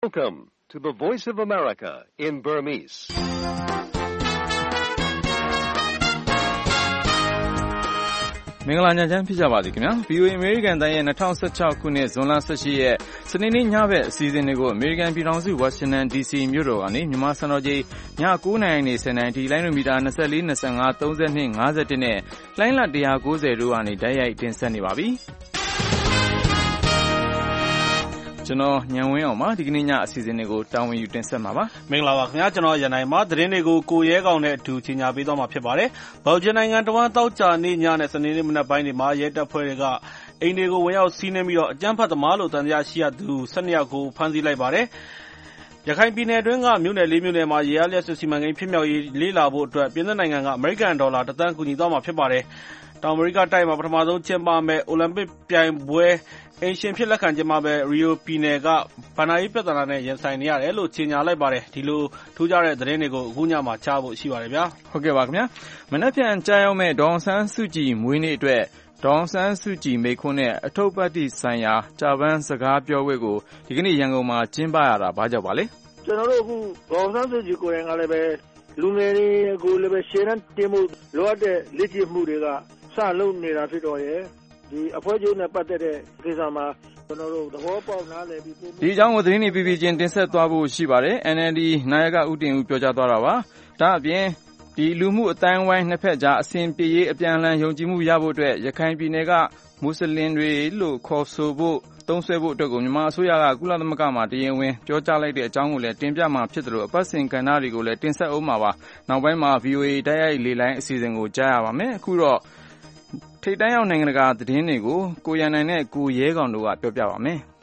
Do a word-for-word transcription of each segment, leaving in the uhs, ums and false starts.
Welcome to the Voice of America in Burmese. ။မင်္ဂလာညချမ်းဖြစ်ကြပါသည်ခင်ဗျာ။ ဗီအိုအေ American တိုင်းရဲ့၂၀၁၆ခုနှစ်ဇွန်လ၁၈ရက်စနေနေ့ညဘက်အစီအစဉ်တွေကို American ပြည်ထောင်စု Washington ဒီ စီ မြို့တော်ကနေမြန်မာစံတော်ချိန်ည၉နာရီနေ၁၀နာရီထိလိုင်းဒိုမီတာ၂၄ ၂၅ ၃၂ ၅၁နဲ့လိုင်းလ၁၉၀တို့ကနေတိုက်ရိုက်တင်ဆက်နေပါပြီ။ကျွန်တော်ညံဝင်းအောင်ပါဒီကနေ့ညအစီအစဉ်တွေကိုတာဝန်ယူတင်ဆက်မှာပါမင်္ဂလာပါခင်ဗျာကျွန်တော်ရန်နိုင်ပါသတင်းတွေကိုကိုရဲကောင်နဲ့အတူကြီးညာပေးသွားမှာဖြစ်ပါတယ်။ဘော်ဂျီနိုင်ငံတဝမ်းတောက်ကြနေ့ညနဲ့စနေနေ့မနက်ပိုင်းတွေမှာရဲတပ်ဖွဲ့တွေကအိမ်တွေကိုဝင်ရောက်စီးနှင်းပြီးတော့အကြမ်းဖက်သမားလို့တန်တရားရှိရသူ၁၂ယောက်ကိုဖမ်းဆီးလိုက်ပါတယ်။ရခိုင်ပြည်နယ်အတွင်းကမြို့နယ်လေးမြို့နယ်မှာရေအားလျှက်စစ်စီမံကိန်းဖြစ်မြောက်ရေးလေးလာဖို့အတွက်ပြည်내နိုင်ငံကအမေရိကန်ဒေါ်လာတစ်သန်းကူညီသွားမှာဖြစ်ပါတယ်။တောင်အမေရိကတိုက်မှာပထမဆုံးကျင်းပမဲ့အိုလံပစ်ပြိုင်ပွဲအင်ရှင်ဖြစ်လက်ခံကျင်းပမဲ့ရီယိုပြည်နယ်ကဘဏ္ဍာရေးပြဿနာနဲ့ရင်ဆိုင်နေရတယ်လို့ကြေညာလိုက်ပါတယ်။ဒီလိုထူးခြားတဲ့သတင်းတွေကိုအခုညမှာကြားဖို့ရှိပါတယ်ဗျာ။ဟုတ်ကဲ့ပါခင်ဗျာ။မနက်ဖြန်ကြာရောက်မဲ့ဒေါအောင်ဆန်းစုကြည်မွေးနေ့အတွက်ဒေါအောင်ဆန်းစုကြည်မိန့်ခွန်းနဲ့အထုပ်ပတ်တိဆိုင်ရာဂျာပန်စကားပြောပွဲကိုဒီကနေ့ရန်ကုန်မှာကျင်းပရတာဘာကြောင့်ပါလဲ။ကျွန်တော်တို့အခုဒေါအောင်ဆန်းစုကြည်ကိုယ်တိုင်ကလည်းပဲလူငယ်တွေကိုလည်းပဲရှေ့တန်းတင်မှုလိုအပ်တဲ့လက်ကျင့်မှုတွေကစလုပ်နေတာဖြစ်တော့ရဲ့ဒီအဖွဲ့ချုပ်နဲ့ပတ်သက်တဲ့ကိစ္စမှာကျွန်တော်တို့သဘောပေါက်နားလည်ပြီးဒီအကြောင်းကိုသတင်းတွေပြပြချင်းတင်ဆက်သွားဖို့ရှိပါတယ်။ အန် အယ်လ် ဒီ နာယကဦးတင်ဦးပြောကြားသွားတာပါ။ဒါအပြင်ဒီလူမှုအတိုင်းဝိုင်းနှစ်ဖက်ကြားအစဉ်ပြေရေးအပြန်အလှန်ယုံကြည်မှုရဖို့အတွက်ရခိုင်ပြည်နယ်ကမွတ်စလင်တွေလို့ခေါ်ဆိုဖို့သုံးဆွဲဖို့အတွက်ကိုမြန်မာအစိုးရကကုလသမဂ္ဂမှာတရားဝင်ပြောကြားလိုက်တဲ့အကြောင်းကိုလည်းတင်ပြမှာဖြစ်တယ်လို့အပတ်စဉ်ကဏ္ဍတွေကိုလည်းတင်ဆက်အောင်ပါပါ။နောက်ပိုင်းမှာ ဗီအိုအေ တိုက်ရိုက်လေလိုင်းအစီအစဉ်ကိုကြားရပါမယ်။အခုတော့ထိပ်တန်းရောက်နိုင်ငံတကာသတင်းတွေကိုကိုရန်နိုင်နဲ့ကိုရဲကောင်တို့ကပြောပြပါမယ်။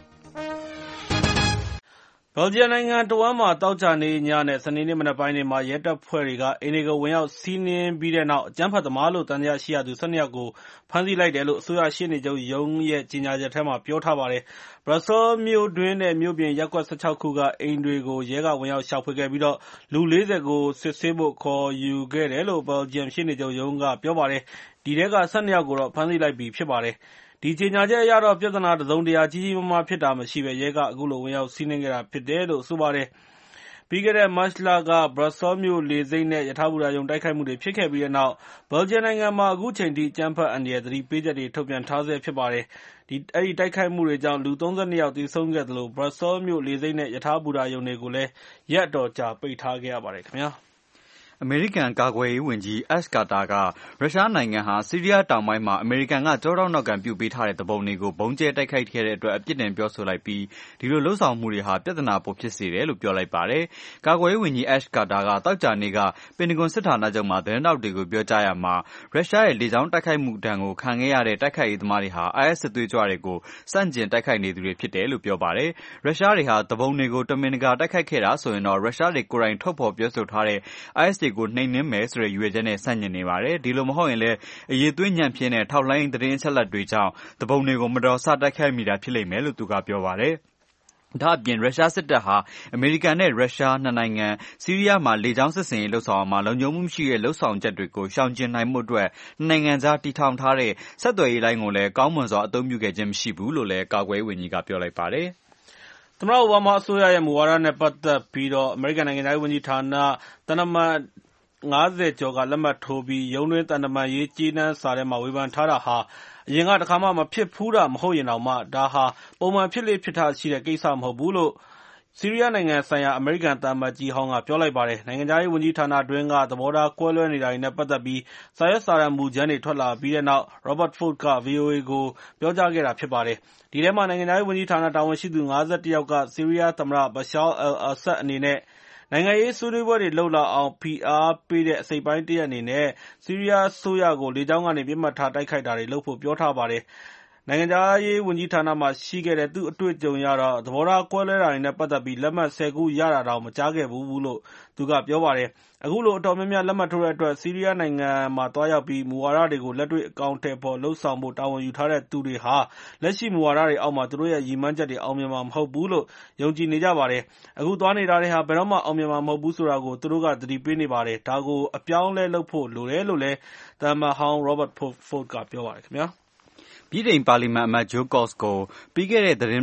ဘော်ဂျီနိုင်ငံတဝမ်းမှာတောက်ကြနေညနဲ့စနေနေ့မနက်ပိုင်းတွေမှာရဲတပ်ဖွဲ့တွေကအိမ်တွေကိုဝင်ရောက်စီးနင်းပြီးတဲ့နောက်အကြမ်းဖက်သမားလို့တန်တရားရှိရသူ၁၂ယောက်ကိုဖမ်းဆီးလိုက်တယ်လို့အစိုးရရှေ့နေချုပ်ရုံးရဲ့ကြေညာချက်ထဲမှာပြောထားပါတယ်။ဘရပ်ဆဲလ်မြို့တွင်းနဲ့မြို့ပြင်ရပ်ကွက်၁၆ခုကအိမ်တွေကိုရဲကဝင်ရောက်ရှာဖွေခဲ့ပြီးတော့လူ၄၀ကိုစစ်ဆေးဖို့ခေါ်ယူခဲ့တယ်လို့ဘော်ဂျီရှေ့နေချုပ်ရုံးကပြောပါတယ်။ဒီထဲက၁၂ယောက်ကိုတော့ဖမ်းဆီးလိုက်ပြီဖြစ်ပါတယ်။ဒီကြေညာချက်အရတော့ပြဿနာတစုံတရာကြီးကြီးမားမားဖြစ်တာမရှိပဲရဲကအခုလိုဝင်ရောက်စီးနင်းခဲ့တာဖြစ်တယ်လို့ဆိုပါတယ်။ပြီးခဲ့တဲ့မတ်လကဘရပ်ဆဲလ်မြို့လေဆိပ်နဲ့ရထားဘူတာရုံတိုက်ခိုက်မှုတွေဖြစ်ခဲ့ပြီးတဲ့နောက်ဘယ်လ်ဂျီယံနိုင်ငံမှာအခုချိန်ထိအကြမ်းဖက်အန္တရာယ်သတိပေးချက်တွေထုတ်ပြန်ထားဆဲဖြစ်ပါတယ်။ဒီအဲဒီတိုက်ခိုက်မှုတွေကြောင့်လူ၃၂ယောက်သေဆုံးခဲ့သလိုဘရပ်ဆဲလ်မြို့လေဆိပ်နဲ့ရထားဘူတာရုံတွေကိုလည်းရက်အတော်ကြာပိတ်ထားခဲ့ရပါတယ်ခင်ဗျာ။အမေရိကန်ကာကွယ်ရေးဝန်ကြီး Ash Carter ကရုရှားနိုင်ငံဟာဆီးရီးယားတောင်ပိုင်းမှာအမေရိကန်ကကြောထောက်နောက်ခံပြုပေးထားတဲ့သဘုံတွေကိုဘုံကျဲတိုက်ခိုက်ခဲ့တဲ့အတွက်အပြစ်တင်ပြောဆိုလိုက်ပြီးဒီလိုလှုပ်ဆောင်မှုတွေဟာပြဿနာပိုဖြစ်စေတယ်လို့ပြောလိုက်ပါတယ်။ကာကွယ်ရေးဝန်ကြီး Ash Carter ကတောက်ကြနေ့ကပင်တဂွန်စစ်ဌာနချုပ်မှာသတင်းတောက်တွေကိုပြောကြားရမှာရုရှားရဲ့လေကြောင်းတိုက်ခိုက်မှုဒဏ်ကိုခံခဲ့ရတဲ့တိုက်ခိုက်ရေးသမားတွေဟာ အိုင်အက်စ် စစ်သွေးကြွတွေကိုစန့်ကျင်တိုက်ခိုက်နေသူတွေဖြစ်တယ်လို့ပြောပါတယ်။ရုရှားတွေဟာသဘုံတွေကိုတမင်တကာတိုက်ခိုက်ခဲ့တာဆိုရင်တော့ရုရှားတွေကိုယ်တိုင်ထုတ်ဖော်ပြောဆိုထားတဲ့ အိုင်အက်စ် တွေကိုနှိမ်နင်းမယ်ဆိုတဲ့ရည်ရွယ်ချက်နဲ့ဆန့်ကျင်နေပါတယ်။ဒီလိုမဟုတ်ရင်လည်းအရေးသွေးညံ့ဖျင်းတဲ့ထောက်လှမ်းရေးသတင်းအချက်အလက်တွေကြောင့်သဘုံတွေကိုမတော်ဆတိုက်ခိုက်မိတာဖြစ်လိမ့်မယ်လို့သူကပြောပါတယ်။ဒါ့အပြင်ရုရှားစစ်တပ်ဟာအမေရိကန်နဲ့ရုရှားနှစ်နိုင်ငံဆီးရီးယားမှာလေကြောင်းစစ်ဆင်ရေးလှုပ်ဆောင်မှာလုံခြုံမှုမရှိတဲ့လှုပ်ဆောင်ချက်တွေကိုရှောင်ကျဉ်နိုင်မှုအတွက်နိုင်ငံသားတည်ထောင်ထားတဲ့ဆက်သွယ်ရေးလိုင်းကိုလည်းကောင်းမွန်စွာအသုံးပြုခဲ့ခြင်းမရှိဘူးလို့လည်းကာကွယ်ရေးဝန်ကြီးကပြောလိုက်ပါတယ်။သမ္မတအိုဘားမားအစိုးရရဲ့မူဝါဒနဲ့ပတ်သက်ပြီးတော့အမေရိကန်နိုင်ငံသားဝန်ကြီးဌာနတနမတ်ငါးဆယ်ကျော်ကလက်မှတ်ထိုးပြီးရုံးတွင်းတန်တမာရေးကြေးနှန်းစာထဲမှာဝေဖန်ထားတာဟာအရင်ကတခါမှမဖြစ်ဘူးတာမဟုတ်ရင်တော့မှဒါဟာပုံမှန်ဖြစ်လေဖြစ်ထရှိတဲ့ကိစ္စမဟုတ်ဘူးလို့ဆီးရီးယားနိုင်ငံဆိုင်ရာအမေရိကန်သံအမတ်ကြီးဟောင်းကပြောလိုက်ပါတယ်။နိုင်ငံခြားရေးဝန်ကြီးဌာနတွင်းကသဘောထားကွဲလွဲနေတာတွေနဲ့ပတ်သက်ပြီးစာရွက်စာတမ်းမူကြမ်းတွေထွက်လာပြီးတဲ့နောက် Robert Ford က ဗီအိုအေကိုပြောကြားခဲ့တာဖြစ်ပါတယ်။ဒီထဲမှာနိုင်ငံခြားရေးဝန်ကြီးဌာနတာဝန်ရှိသူ၅၁ယောက်ကဆီးရီးယားသမ္မတ Bashar al-Assad အနေနဲ့နိုင်ငံရေးဆွေးနွေးပွဲတွေလုပ်လာအောင်ဖိအားပေးတဲ့အစိတ်အပိုင်းတရပ်အနေနဲ့ဆီးရီးယားအစိုးရကိုလေကြောင်းကနေပစ်မှတ်ထားတိုက်ခိုက်တာတွေလုပ်ဖို့ပြောထားပါတယ်။နိုင်ငံခြားရေးဝန်ကြီးဌာနမှာရှိခဲ့တဲ့သူ့အတွေ့အကြုံအရတော့သဘောထားကွဲလွဲတာတွေနဲ့ပတ်သက်ပြီးလက်မှတ်ဆယ်ခုရတာတောင်မကြားခဲ့ဖူးဘူးလို့သူကပြောပါတယ်။အခုလိုအတော်များများလက်မှတ်ထိုးတဲ့အတွက်ဆီးရီးယားနိုင်ငံမှာသွားရောက်ပြီးမူဝါဒတွေကိုလက်တွေ့အကောင်အထည်ဖော်လုပ်ဆောင်ဖို့တာဝန်ယူထားတဲ့သူတွေဟာလက်ရှိမူဝါဒတွေအောက်မှာသူတို့ရဲ့ရည်မှန်းချက်တွေအောင်မြင်မှာမဟုတ်ဘူးလို့ယုံကြည်နေကြပါတယ်။အခုသွားနေတာတွေဟာဘယ်တော့မှအောင်မြင်မှာမဟုတ်ဘူးဆိုတာကိုသူတို့ကသတိပေးနေပါတယ်။ဒါကိုအပြောင်းအလဲလုပ်ဖို့လိုတယ်လို့လည်းသံအမတ်ဟောင်း Robert Ford ကပြောပါတယ်ခင်ဗျာ။ဗြိတိန်ပါလီမန်အမတ် Joe Cox ကိုပြီးခဲ့တဲ့သတင်း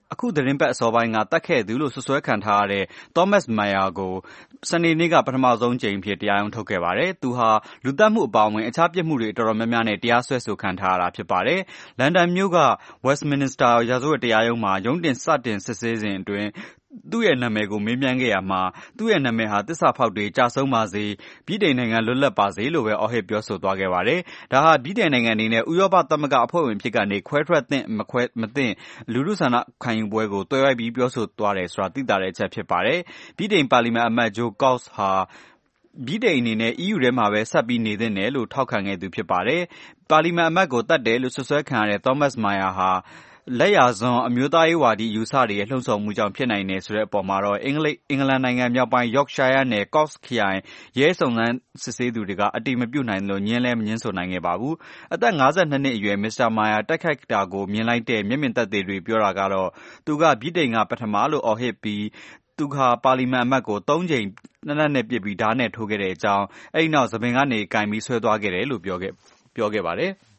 အခုသတင်းပတ်အစောပိုင်းကတတ်ခဲ့သူလို့ဆွဆွဲခံထားရတဲ့ Thomas Meyer ကိုစနေနေ့ကပထမဆုံးကြိမ်ဖြစ်တရားရုံးထုတ်ခဲ့ပါတယ်။သူဟာလူသတ်မှုအပါအဝင်အခြားပြစ်မှုတွေတော်တော်များများနဲ့တရားစွဲဆိုခံထားရတာဖြစ်ပါတယ်။လန်ဒန်မြို့က Westminster ရာဇဝတ်တရားရုံးမှာရုံးတင်စတင်စစ်ဆေးစဉ်အတွင်းသူ့ရဲ့နာမည်ကိုမေးမြန်းခဲ့ရမှာသူ့ရဲ့နာမည်ဟာသစ္စာဖောက်တွေကြာဆုံးပါစေဗြိတိန်နိုင်ငံလွတ်လပ်ပါစေလို့ပဲအော်ဟစ်ပြောဆိုသွားခဲ့ပါတယ်။ဒါဟာဗြိတိန်နိုင်ငံအနေနဲ့ဥရောပသမဂ္ဂအဖွဲ့ဝင်ဖြစ်ကနေခွဲထွက်သင့်မခွဲမသင့်လူထုဆန္ဒခံယူပွဲကိုတွဲရိုက်ပြီးပြောဆိုသွားတယ်ဆိုတာသိတာတဲ့အချက်ဖြစ်ပါတယ်။ဗြိတိန်ပါလီမန်အမတ်ဂျိုကော့စ်ဟာဗြိတိန်အနေနဲ့ E U ထဲမှာပဲဆက်ပြီးနေသင့်တယ်လို့ထောက်ခံခဲ့သူဖြစ်ပါတယ်။ပါလီမန်အမတ်ကိုတတ်တယ်လို့ဆွဆွဲခံရတဲ့ Thomas Meyer ဟာလက်ရာစွန်းအမျိုးသားရေးဝါဒီယူဆတွေရဲ့လှုံ့ဆော်မှုကြောင့်ဖြစ်နိုင်တယ်ဆိုတဲ့အပေါ်မှာတော့အင်္ဂလိပ်အင်္ဂလန်နိုင်ငံမြောက်ပိုင်း Yorkshire နယ် Cox ခရိုင်ရဲစုံစမ်းစစ်ဆေးသူတွေကအတိမပြုနိုင်လို့ညင်းလဲမညင်းဆိုနိုင်ခဲ့ပါဘူး။အသက်၅၂နှစ်အရွယ် Mister Meyer တိုက်ခိုက်တာကိုမြင်လိုက်တဲ့မျက်မြင်သက်သေတွေပြောတာကတော့သူကဗြိတိန်ကပထမလို့အော်ဟစ်ပြီးသူကပါလီမန်အမတ်ကိုသုံးချိန်နှက်နဲ့ပစ်ပြီးဓာတ်နဲ့ထိုးခဲ့တဲ့အကြောင်းအဲ့ဒီနောက်သပင်ကနေကင်ပြီးဆွဲသွားခဲ့တယ်လို့ပြောခဲ့ပြောခဲ့ပါတယ်။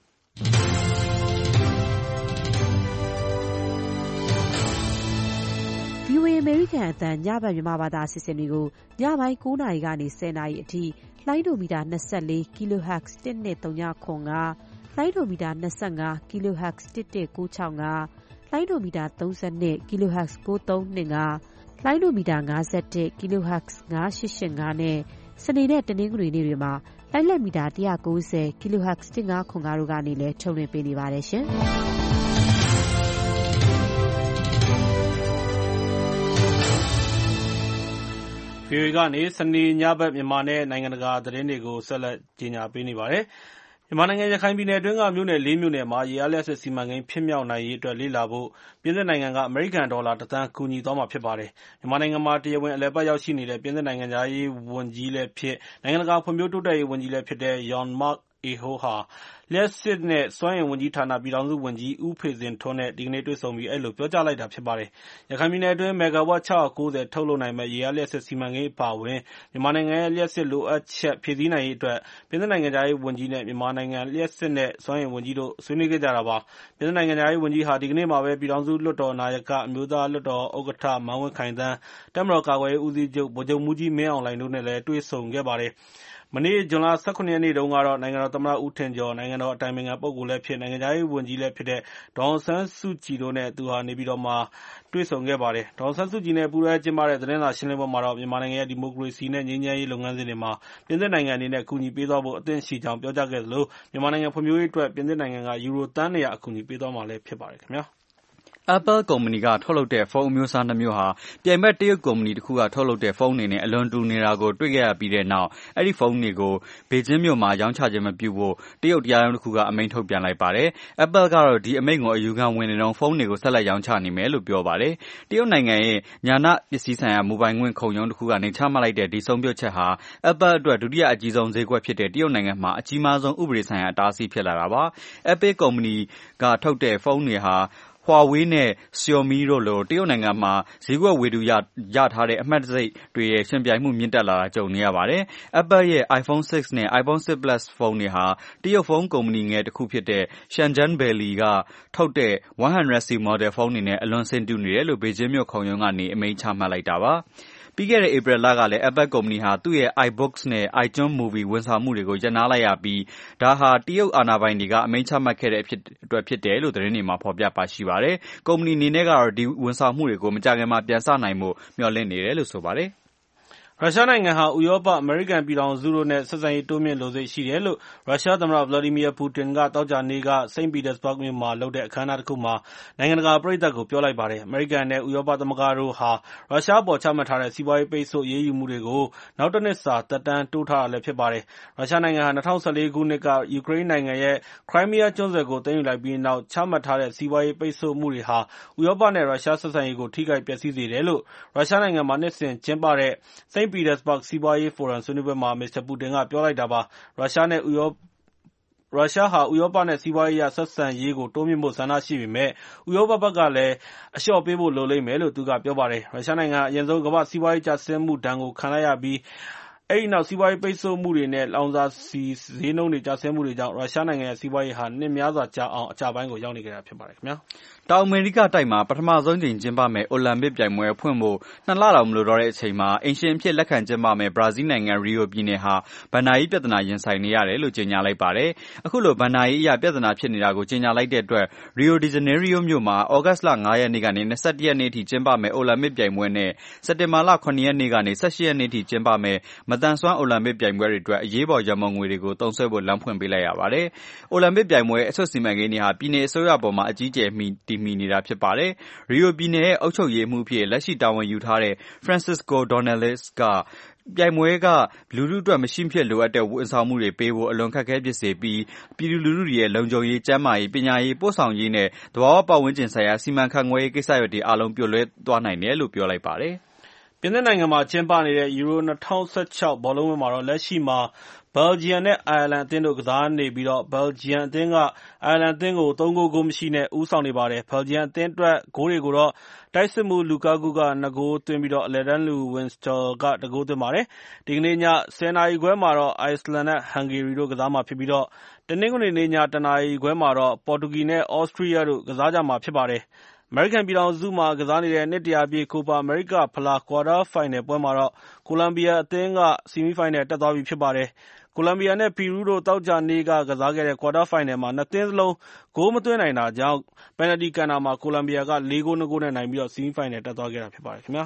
V O A အမေရိကန်အသံညဘက်မြန်မာဘာသာအစီအစဉ်တွေကိုညပိုင်း၉နာရီကနေ၁၀နာရီအထိလိုင်းဒိုမီတာ၂၄ kHz တစ်နှစ်၃ညခွန်ကလိုင်းဒိုမီတာ၂၅ kHz တစ်တစ်၉၆၅လိုင်းဒိုမီတာ၃၂ kHz ၉၃၂၅လိုင်းဒိုမီတာ၅၁ kHz ၅၈၈၅နဲ့စနေနဲ့တနင်္ဂနွေနေ့တွေမှာလိုင်းလက်မီတာ၁၉၀ kHz တစ်၅ခွန်ကားတို့ကနေလည်းထုတ်လွှင့်ပေးနေပါတယ်ရှင်။ V O A ကနေစနေညဘက်မြန်မာနဲ့နိုင်ငံတကာသတင်းတွေကိုဆက်လက်ကြီးညာပေးနေပါတယ်။မြန်မာနိုင်ငံရခိုင်ပြည်နယ်အတွင်းကမြို့နယ်လေးမြို့နယ်မှာရေအားလျှပ်စစ်စီမံကိန်းဖြစ်မြောက်နိုင်ရေးအတွက်လေ့လာဖို့ပြင်သစ်နိုင်ငံကအမေရိကန်ဒေါ်လာတစ်သန်းကူညီသွားမှာဖြစ်ပါတယ်။မြန်မာနိုင်ငံမှာတရားဝင်အလည်အပတ်ရောက်ရှိနေတဲ့ပြင်သစ်နိုင်ငံသားရေးဝန်ကြီးလည်းဖြစ်နိုင်ငံတကာဖွံ့ဖြိုးတိုးတက်ရေးဝန်ကြီးလည်းဖြစ်တဲ့ Jean-Marc Ayrault ဟာလျှပ်စစ်နဲ့စွမ်းအင်ဝန်ကြီးဌာနပြည်ထောင်စုဝန်ကြီးဦးဖေဇင်ထွန်းနဲ့ဒီကနေ့တွေ့ဆုံပြီးအဲဒီလိုပြောကြားလိုက်တာဖြစ်ပါတယ်။ရခိုင်ပြည်နယ်အတွင်းမက်ဂါဝပ်၆၉၀ထုတ်လုပ်နိုင်မယ့်ရေအားလျှပ်စစ်စီမံကိန်းအပါအဝင်မြန်မာနိုင်ငံရဲ့လျှပ်စစ်လိုအပ်ချက်ဖြည့်ဆည်းနိုင်ရေးအတွက်ပြင်သစ်နိုင်ငံသားရေးဝန်ကြီးနဲ့မြန်မာနိုင်ငံလျှပ်စစ်နဲ့စွမ်းအင်ဝန်ကြီးတို့ဆွေးနွေးခဲ့ကြတာပါ။ပြင်သစ်နိုင်ငံသားရေးဝန်ကြီးဟာဒီကနေ့မှာပဲပြည်ထောင်စုလွှတ်တော်နာယကအမျိုးသားလွှတ်တော်ဥက္ကဋ္ဌမန်းဝင်းခိုင်သန်းတပ်မတော်ကာကွယ်ရေးဦးစီးချုပ်ဗိုလ်ချုပ်မှူးကြီးမင်းအောင်လှိုင်တို့နဲ့လည်းတွေ့ဆုံခဲ့ပါတယ်။မနေ့ဇွန်လ၁၇ရက်နေ့တုန်းကတော့နိုင်ငံတော်သမ္မတဦးထင်ကျော်နိုင်ငံတော်အတိုင်ပင်ခံပုဂ္ဂိုလ်လည်းဖြစ်နိုင်ငံခြားရေးဝန်ကြီးလည်းဖြစ်တဲ့ဒေါ်အောင်ဆန်းစုကြည်တို့နဲ့သူဟာနေပြည်တော်မှာတွေ့ဆုံခဲ့ပါတယ်။ဒေါ်အောင်ဆန်းစုကြည်နဲ့ပူးတွဲကျင်းပတဲ့သတင်းစာရှင်းလင်းပွဲမှာတော့မြန်မာနိုင်ငံရဲ့ဒီမိုကရေစီနဲ့ငြိမ်းချမ်းရေးလုပ်ငန်းစဉ်တွေမှာပြင်သစ်နိုင်ငံအနေနဲ့အကူအညီပေးသွားဖို့အသင့်ရှိကြောင်းပြောကြားခဲ့သလိုမြန်မာနိုင်ငံဖွံ့ဖြိုးရေးအတွက်ပြင်သစ်နိုင်ငံကယူရိုသန်း၂၀၀အကူအညီပေးသွားမှာလည်းဖြစ်ပါတယ်ခင်ဗျာ။ Apple ကုမ္ပဏီကထုတ်လုပ်တဲ့ဖုန်းအမျိုးအစားနှစ်မျိုးဟာပြိုင်ဘက်တရုတ်ကုမ္ပဏီတစ်ခုကထုတ်လုပ်တဲ့ဖုန်းတွေနဲ့အလွန်တူနေတာကိုတွေ့ခဲ့ရပြီးတဲ့နောက်အဲဒီဖုန်းတွေကိုဘေကျင်းမြို့မှာရောင်းချခြင်းမပြုဖို့တရုတ်တရားရုံးတစ်ခုကအမိန့်ထုတ်ပြန်လိုက်ပါတယ်။ Apple ကတော့ဒီအမိန့်ကိုအယူခံဝင်နေတော့ဖုန်းတွေကိုဆက်လက်ရောင်းချနေမယ်လို့ပြောပါတယ်။တရုတ်နိုင်ငံရဲ့ညာဏပစ္စည်းဆိုင်ရာမိုဘိုင်းခွင့်ခုံရုံးတစ်ခုကနေချမှတ်လိုက်တဲ့ဒီဆုံးဖြတ်ချက်ဟာ Apple အတွက်ဒုတိယအကြီးဆုံးဈေးကွက်ဖြစ်တဲ့တရုတ်နိုင်ငံမှာအကြီးမားဆုံးဥပဒေဆိုင်ရာအတားအဆီးဖြစ်လာတာပါ။ Apple ကုမ္ပဏီကထုတ်တဲ့ဖုန်းတွေဟာHuawei နဲ့ Xiaomi တို့လိုတရုတ်နိုင်ငံမှာဈေးကွက်ဝေသူရရထားတဲ့အမှတ်တံဆိပ်တွေရဲ့ရှင်ပြိုင်မှုမြင့်တက်လာတာကြုံနေရပါတယ်။ Apple ရဲ့ iPhone ၆ နဲ့ iPhone ၆ Plus ဖုန်းတွေဟာတရုတ်ဖုန်းကုမ္ပဏီငယ်တစ်ခုဖြစ်တဲ့ Shenzhen Baili ကထုတ်တဲ့ one hundred C မော်ဒယ်ဖုန်းတွေနဲ့အလွန်ဆင်တူနေတယ်လို့ဘေကျင်းမြို့ခုံရုံးကနေအမိန့်ချမှတ်လိုက်တာပါ။ပြီးခဲ့တဲ့ဧပြီလကလည်း Apple ကုမ္ပဏီဟာသူ့ရဲ့ iBooks နဲ့ iTunes Movie ဝန်ဆောင်မှုတွေကိုရပ်နားလိုက်ရပြီးဒါဟာတရုတ်အာဏာပိုင်တွေကအမိန့်ချမှတ်ခဲ့တဲ့အတွက်ဖြစ်တယ်လို့သတင်းတွေမှာဖော်ပြပါရှိပါတယ်။ကုမ္ပဏီအနေနဲ့ကတော့ဒီဝန်ဆောင်မှုတွေကိုမကြာခင်မှာပြန်စနိုင်ဖို့မျှော်လင့်နေတယ်လို့ဆိုပါတယ်။ရုရှားနိုင်ငံဟာဥရောပအမေရိကန်ပြည်ထောင်စုတို့နဲ့ဆက်ဆံရေးတိုးမြှင့်လိုစိတ်ရှိတယ်လို့ရုရှားသမ္မတဗလာဒီမီယာပူတင်ကသောကြာနေ့ကစိန့်ပီတာစဘာ့ဂ်မြို့မှာလုပ်တဲ့အခမ်းအနားတစ်ခုမှာနိုင်ငံတကာပရိသတ်ကိုပြောလိုက်ပါတယ်။အမေရိကန်နဲ့ဥရောပသမဂ္ဂတို့ဟာရုရှားအပေါ်ချမှတ်ထားတဲ့စီးပွားရေးပိတ်ဆို့အရေးယူမှုတွေကိုနောက်တစ်နှစ်စာသက်တမ်းတိုးထားတာလည်းဖြစ်ပါတယ်။ရုရှားနိုင်ငံဟာ၂၀၁၄ခုနှစ်ကယူကရိန်းနိုင်ငံရဲ့ခရိုင်းမီးယားကျွန်းဆွယ်ကိုသိမ်းယူလိုက်ပြီးနောက်ချမှတ်ထားတဲ့စီးပွားရေးပိတ်ဆို့မှုတွေဟာဥရောပနဲ့ရုရှားဆက်ဆံရေးကိုထိခိုက်ပျက်စီးစေတယ်လို့ရုရှားနိုင်ငံမှာနှစ်စဉ်ကျင်းပတဲ့စိန့်ပီတာစဘာ့ဂ်စီးပွားရေးဖိုရမ်ဆွေးနွေးပွဲမှာမစ္စတာပူတင်ကပြောလိုက်တာပါ။ရုရှားနဲ့ဥရောရုရှားဟာဥရောပနဲ့စီးပွားရေးအရဆက်ဆံရေးကိုတိုးမြှင့်ဖို့ဆန္ဒရှိပေမဲ့ဥရောပဘက်ကလည်းအလျှော့ပေးဖို့လိုလိမ့်မယ်လို့သူကပြောပါတယ်။ရုရှားနိုင်ငံအရင်ဆုံးကမ္ဘာ့စီးပွားရေးကျဆင်းမှုဒဏ်ကိုခံလိုက်ရပြီးအဲဒီနောက်စီးပွားရေးပိတ်ဆို့မှုတွေနဲ့လောင်စာဆီဈေးနှုန်းတွေကျဆင်းမှုတွေကြောင့်ရုရှားနိုင်ငံရဲ့စီးပွားရေးဟာနှစ်များစွာကြာအောင်အကျပိုင်းကိုရောက်နေခဲ့တာဖြစ်ပါတယ်ခင်ဗျာ။တောင်အမေရိကတိုက်မှာပထမဆုံးကြိမ်ကျင်းပမယ့်အိုလံပစ်ပြိုင်ပွဲဖွင့်ဖို့နှစ်လတောင်မလိုတော့တဲ့အချိန်မှာအိမ်ရှင်အဖြစ်လက်ခံကျင်းပမယ့်ဘရာဇီးနိုင်ငံရီယိုပြည်နယ်ဟာဘဏ္ဍာရေးပြဿနာရင်ဆိုင်နေရတယ်လို့ကြေညာလိုက်ပါတယ်။အခုလိုဘဏ္ဍာရေးအရပြဿနာဖြစ်နေတာကိုကြေညာလိုက်တဲ့အတွက်ရီယိုဒီဂျနေရီယိုမြို့မှာဩဂတ်စ်လ၅ရက်နေ့ကနေ၂၁ရက်နေ့အထိကျင်းပမယ့်အိုလံပစ်ပြိုင်ပွဲနဲ့စက်တင်ဘာလ၇ရက်နေ့ကနေ၁၈ရက်နေ့အထိကျင်းပမယ့်မသန်စွမ်းအိုလံပစ်ပြိုင်ပွဲတွေအတွက်အရေးပေါ်ရန်ပုံငွေတွေကိုသုံးစွဲဖို့လမ်းဖွင့်ပေးလိုက်ရပါတယ်။အိုလံပစ်ပြိုင်ပွဲအဆွတ်စီမံကိန်းတွေဟာပြည်နယ်အစိုးရပေါ်မှာအကြီးအကျယ်မှီတည်မှီနေတာဖြစ်ပါတယ်။ရီယိုပြည်နယ်ရဲ့အုပ်ချုပ်ရေးမှူးအဖြစ်လက်ရှိတာဝန်ယူထားတဲ့ Francisco Donaldes ကပြိုင်ပွဲကလူထုအတွက်မရှိမဖြစ်လိုအပ်တဲ့ဝန်ဆောင်မှုတွေပေးဖို့အလွန်ခက်ခဲဖြစ်စေပြီးပြည်သူလူထုတွေရဲ့လုံခြုံရေးကျန်းမာရေးပညာရေးပို့ဆောင်ရေးနဲ့သဘာဝပတ်ဝန်းကျင်ဆိုင်ရာစီမံခန့်ခွဲရေးကိစ္စရပ်တွေအားလုံးပြိုလဲသွားနိုင်တယ်လို့ပြောလိုက်ပါတယ်။ပြင်သစ်နိုင်ငံမှာကျင်းပနေတဲ့ယူရို၂၀၁၆ဘောလုံးပွဲမှာတော့လက်ရှိမှာဘယ်လ်ဂျီယံနဲ့အိုင်ယာလန်အသင်းတို့ကစားနေပြီးဘယ်လ်ဂျီယံအသင်းကအိုင်ယာလန်အသင်းကိုသုံးဂိုးဂိုးမရှိနဲ့ဦးဆောင်နေပါတယ်။ဘယ်လ်ဂျီယံအသင်းအတွက်ဂိုးတွေကိုတော့တိုက်စစ်မှူးလူကာကူကနှစ်ဂိုးသွင်းပြီးအလယ်တန်းလူဝင်းစတယ်ကတစ်ဂိုးသွင်းပါတယ်။ဒီကနေ့ည၁၀နာရီခွဲမှာတော့အိုက်စလန်နဲ့ဟန်ဂေရီတို့ကစားမှာဖြစ်ပြီးတနင်္ဂနွေနေ့ည၁နာရီခွဲမှာတော့ပေါ်တူဂီနဲ့ဩစတြီးယားတို့ကစားကြမှာဖြစ်ပါတယ်။အမေရိကန်ပြည်ထောင်စုမှာကစားနေတဲ့နှစ်တရာပြည့်ကိုပါအမေရိကဖလားကွာတားဖိုင်နယ်ပွဲမှာတော့ကိုလံဘီယာအသင်းကဆီမီဖိုင်နယ်တက်သွားပြီဖြစ်ပါတယ်။ကိုလံဘီယာနဲ့ပီရူးတို့သောကြာနေ့ကကစားခဲ့တဲ့ကွာတားဖိုင်နယ်မှာနှစ်သင်းစလုံးဂိုးမသွင်းနိုင်တာကြောင့်ပယ်နယ်တီကန်တာမှာကိုလံဘီယာကလေးဂိုး၂ဂိုးနဲ့နိုင်ပြီးဆီမီဖိုင်နယ်တက်သွားခဲ့တာဖြစ်ပါတယ်ခင်ဗျာ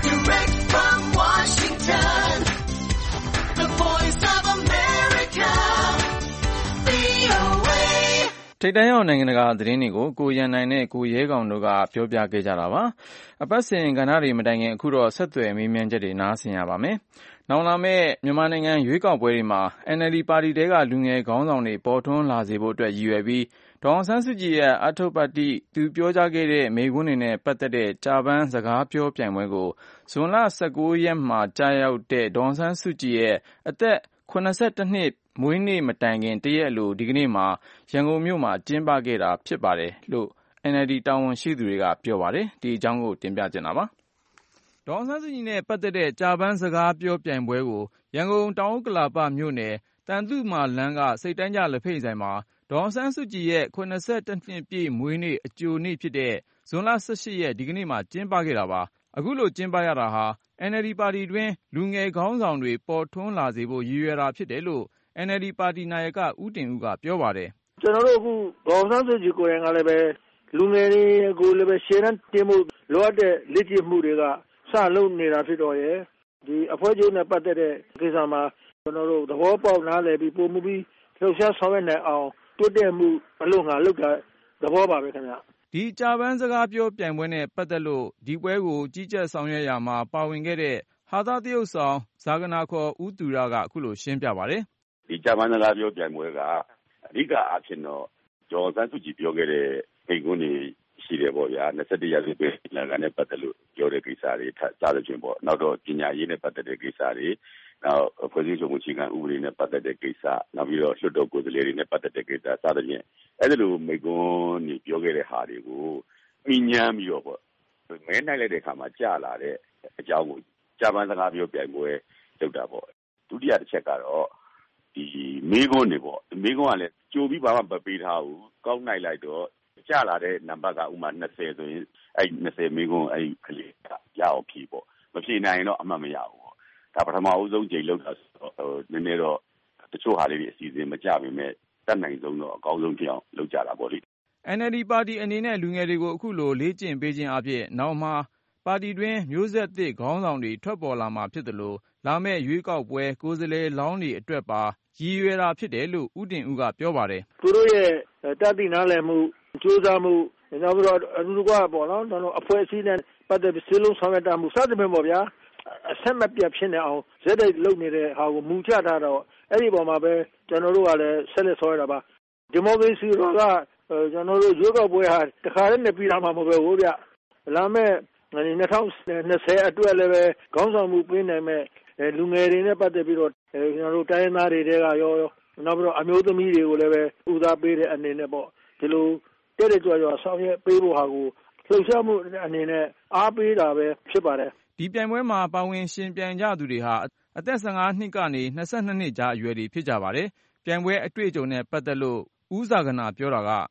ထိပ်တန်းရောက်နိုင်ငံတကာသတင်းတွေကိုကိုရန်နိုင်နဲ့ကိုရဲကောင်တို့ကပြောပြခဲ့ကြတာပါအပတ်စဉ်ကဏ္ဍတွေမတိုင်ခင်အခုတော့ဆက်သွယ်မေးမြန်းချက်တွေနားဆင်ရပါမယ်။နောက်လာမယ့်မြန်မာနိုင်ငံရွေးကောက်ပွဲတွေမှာ အန်အယ်လ်ဒီ ပါတီတဲကလူငယ်ခေါင်းဆောင်တွေပေါ်ထွန်းလာစေဖို့အတွက်ရည်ရွယ်ပြီးဒေါ်အောင်ဆန်းစုကြည်ရဲ့အတ္ထုပ္ပတ္တိသူပြောကြားခဲ့တဲ့မိန့်ခွန်းတွေနဲ့ပတ်သက်တဲ့ကြာပန်းစကားပြောပြိုင်ပွဲကိုဇွန်လ၁၉ရက်မှာကြာရောက်တဲ့ဒေါ်အောင်ဆန်းစုကြည်ရဲ့အသက်၇၁နှစ်မွေးနေ့မတိုင်ခင်တရက်အလိုဒီကနေ့မှာရန်ကုန်မြို့မှာကျင်းပခဲ့တာဖြစ်ပါတယ်လို့ အန်အယ်လ်ဒီ တာဝန်ရှိသူတွေကပြောပါတယ်။ဒီအကြောင်းကိုတင်ပြချင်တာပါ။ဒေါ်အောင်ဆန်းစုကြည်နဲ့ပတ်သက်တဲ့ကြာပန်းစကားပြောပြိုင်ပွဲကိုရန်ကုန်တောင်ဥက္ကလာပမြို့နယ်တန်တုမာလမ်းကစိတ်တန်းကြလက်ဖက်ဆိုင်မှာဒေါ်အောင်ဆန်းစုကြည်ရဲ့၇၁နှစ်ပြည့်မွေးနေ့အကြိုနေ့ဖြစ်တဲ့ဇွန်လ၁၈ရက်ဒီကနေ့မှာကျင်းပခဲ့တာပါ။အခုလိုကျင်းပရတာဟာအန်အယ်လ်ဒီပါတီတွင်းလူငယ်ခေါင်းဆောင်တွေပေါ်ထွန်းလာစေဖို့ရည်ရွယ်တာဖြစ်တယ်လို့အန်အယ်လ်ဒီပါတီနာယကဦးတင်ဦးကပြောပါတယ်။ကျွန်တော်တို့အခုဒေါ်အောင်ဆန်းစုကြည်ကိုယ်တိုင်ကလည်းပဲလူငယ်တွေကိုလည်းပဲရှေ့တန်းတင်မှုလိုအပ်တဲ့လေ့ကျင့်မှုတွေကစလုပ်နေတာဖြစ်တော့ရဲ့ဒီအဖွဲ့ချုပ်နဲ့ပတ်သက်တဲ့ကိစ္စမှာကျွန်တော်တို့သဘောပေါက်နားလည်ပြီးပုံမှုပြီးလှုပ်ရှားဆောင်ရွက်နိုင်အောင်တိုးတက်မှုအလို့ငါလုပ်တာသဘောပါပဲခင်ဗျ။ဒီကြာပန်းစကားပြောပြိုင်ပွဲနဲ့ပတ်သက်လို့ဒီပွဲကိုကြီးကြပ်ဆောင်ရွက်ရမှာပါဝင်ခဲ့တဲ့ဟာသသရုပ်ဆောင်ဇာဂနာခေါ်ဦးသူရကအခုလိုရှင်းပြပါတယ်။ဒီကြာပန်းစကားပြောပြိုင်ပွဲကအဓိကအားဖြင့်တော့ဒေါ်အောင်ဆန်းစုကြည်ပြောခဲ့တဲ့မိန့်ခွန်းတွေရှိတယ်ပေါ့ဗျာ။၂၁ရာစုပင်နိုင်ငံနဲ့ပတ်သက်လို့ပြောတဲ့ကိစ္စတွေစားလို့ချင်းပေါ့။နောက်တော့ပညာရေးနဲ့ပတ်သက်တဲ့ကိစ္စတွေနောက်ဖွဲ့စည်းပုံအခြေခံဥပဒေနဲ့ပတ်သက်တဲ့ကိစ္စနောက်ပြီးတော့လွှတ်တော်ကိုယ်စားလှယ်တွေနဲ့ပတ်သက်တဲ့ကိစ္စစသဖြင့်အဲ့ဒီလိုမိန့်ခွန်းတွေပြောခဲ့တဲ့ဟာတွေကိုမိညမ်းပြီးတော့ပေါ့မဲနိုင်လိုက်တဲ့အခါမှာကြာလာတဲ့အကြောင်းကိုကြာပန်းစကားပြောပြိုင်ပွဲလုပ်တာပေါ့။ဒုတိယတစ်ချက်ကတော့ဒီမိခွန်းတွေပေါ့မိခွန်းကလည်းကြိုပြီးဘာမှမပေးထားဘူးကောက်နိုင်လိုက်တော့ကြာလာတဲ့နံပါတ်ကဥမာ၂၀ဆိုရင်အဲ့၂၀မိခွန်းအဲ့ကလေးကရအောင်ဖြေပေါ့မဖြေနိုင်ရင်တော့အမှတ်မရဘူးပေါ့ဒါပထမအဆုံးချိန်လောက်တာဆိုတော့ဟိုနည်းနည်းတော့တချို့ဟာလေးတွေအစီအစဉ်မကြပေမဲ့တတ်နိုင်ဆုံးတော့အကောင်းဆုံးဖြစ်အောင်လုပ်ကြတာပေါ့လေအန်အယ်လ်ဒီ ပါတီအနေနဲ့လူငယ်တွေကိုအခုလိုလေ့ကျင့်ပေးခြင်းအပြင်နောက်မှာပါတီတွင်မျိုးဆက်သစ်ခေါင်းဆောင်တွေထွက်ပေါ်လာမှာဖြစ်တယ်လို့လာမယ့်ရွေးကောက်ပွဲကိုယ်စားလှယ်လောင်းတွေအတွက်ပါရည်ရွယ်တာဖြစ်တယ်လို့ဦးတင်ဦးကပြောပါတယ်သူတို့ရဲ့တတ်သိနားလည်မှုကြိုးစားမှုနောက်ပြီးတော့အတူတူကပေါ့နော်တော့အဖွဲ့အစည်းနဲ့ပတ်သက်ပြီးစလုံးဆောင်ရွက်တာမှုစသဖြင့်ပေါ့ဗျာအဆက်မပြတ်ဖြစ်နေအောင်ဇက်တိုက်လုပ်နေတဲ့ဟာကိုမူချထားတော့အဲ့ဒီပေါ်မှာပဲကျွန်တော်တို့ကလည်းဆက်လက်ဆောင်ရွက်တာပါဒီမိုကရေစီတော့ကကျွန်တော်တို့ရွေးကောက်ပွဲဟာတခါတည်းနဲ့ပြီးလာမှာမဟုတ်ဘူးဗျလာမယ့်၂၀၂၀အတွက်လည်းပဲခေါင်းဆောင်မှုပေးနိုင်မဲ့လူငယ်တွေနဲ့ပတ်သက်ပြီးတော့ကျွန်တော်တို့တိုင်းရင်းသားတွေတဲကရောရောနောက်ပြီးတော့အမျိုးသမီးတွေကိုလည်းပဲဦးစားပေးတဲ့အနေနဲ့ပေါ့ဒီလိုတဲ့တဲ့ကြွကြော်ဆောင်ရွက်ပေးဖို့ဟာကိုလှုပ်ရှားမှုအနေနဲ့အားပေးတာပဲဖြစ်ပါတယ်ဒီပြိုင်ပွဲမှာပါဝင်ရှင်ပြိုင်ကြသူတွေဟာအသက်၁၅နှစ်ကနေ၂၂နှစ်ကြားအရွယ်တွေဖြစ်ကြပါတယ်ပြိုင်ပွဲအတွေ့အကြုံနဲ့ပတ်သက်လို့ဦးဇာဂနာပြောတာကဟို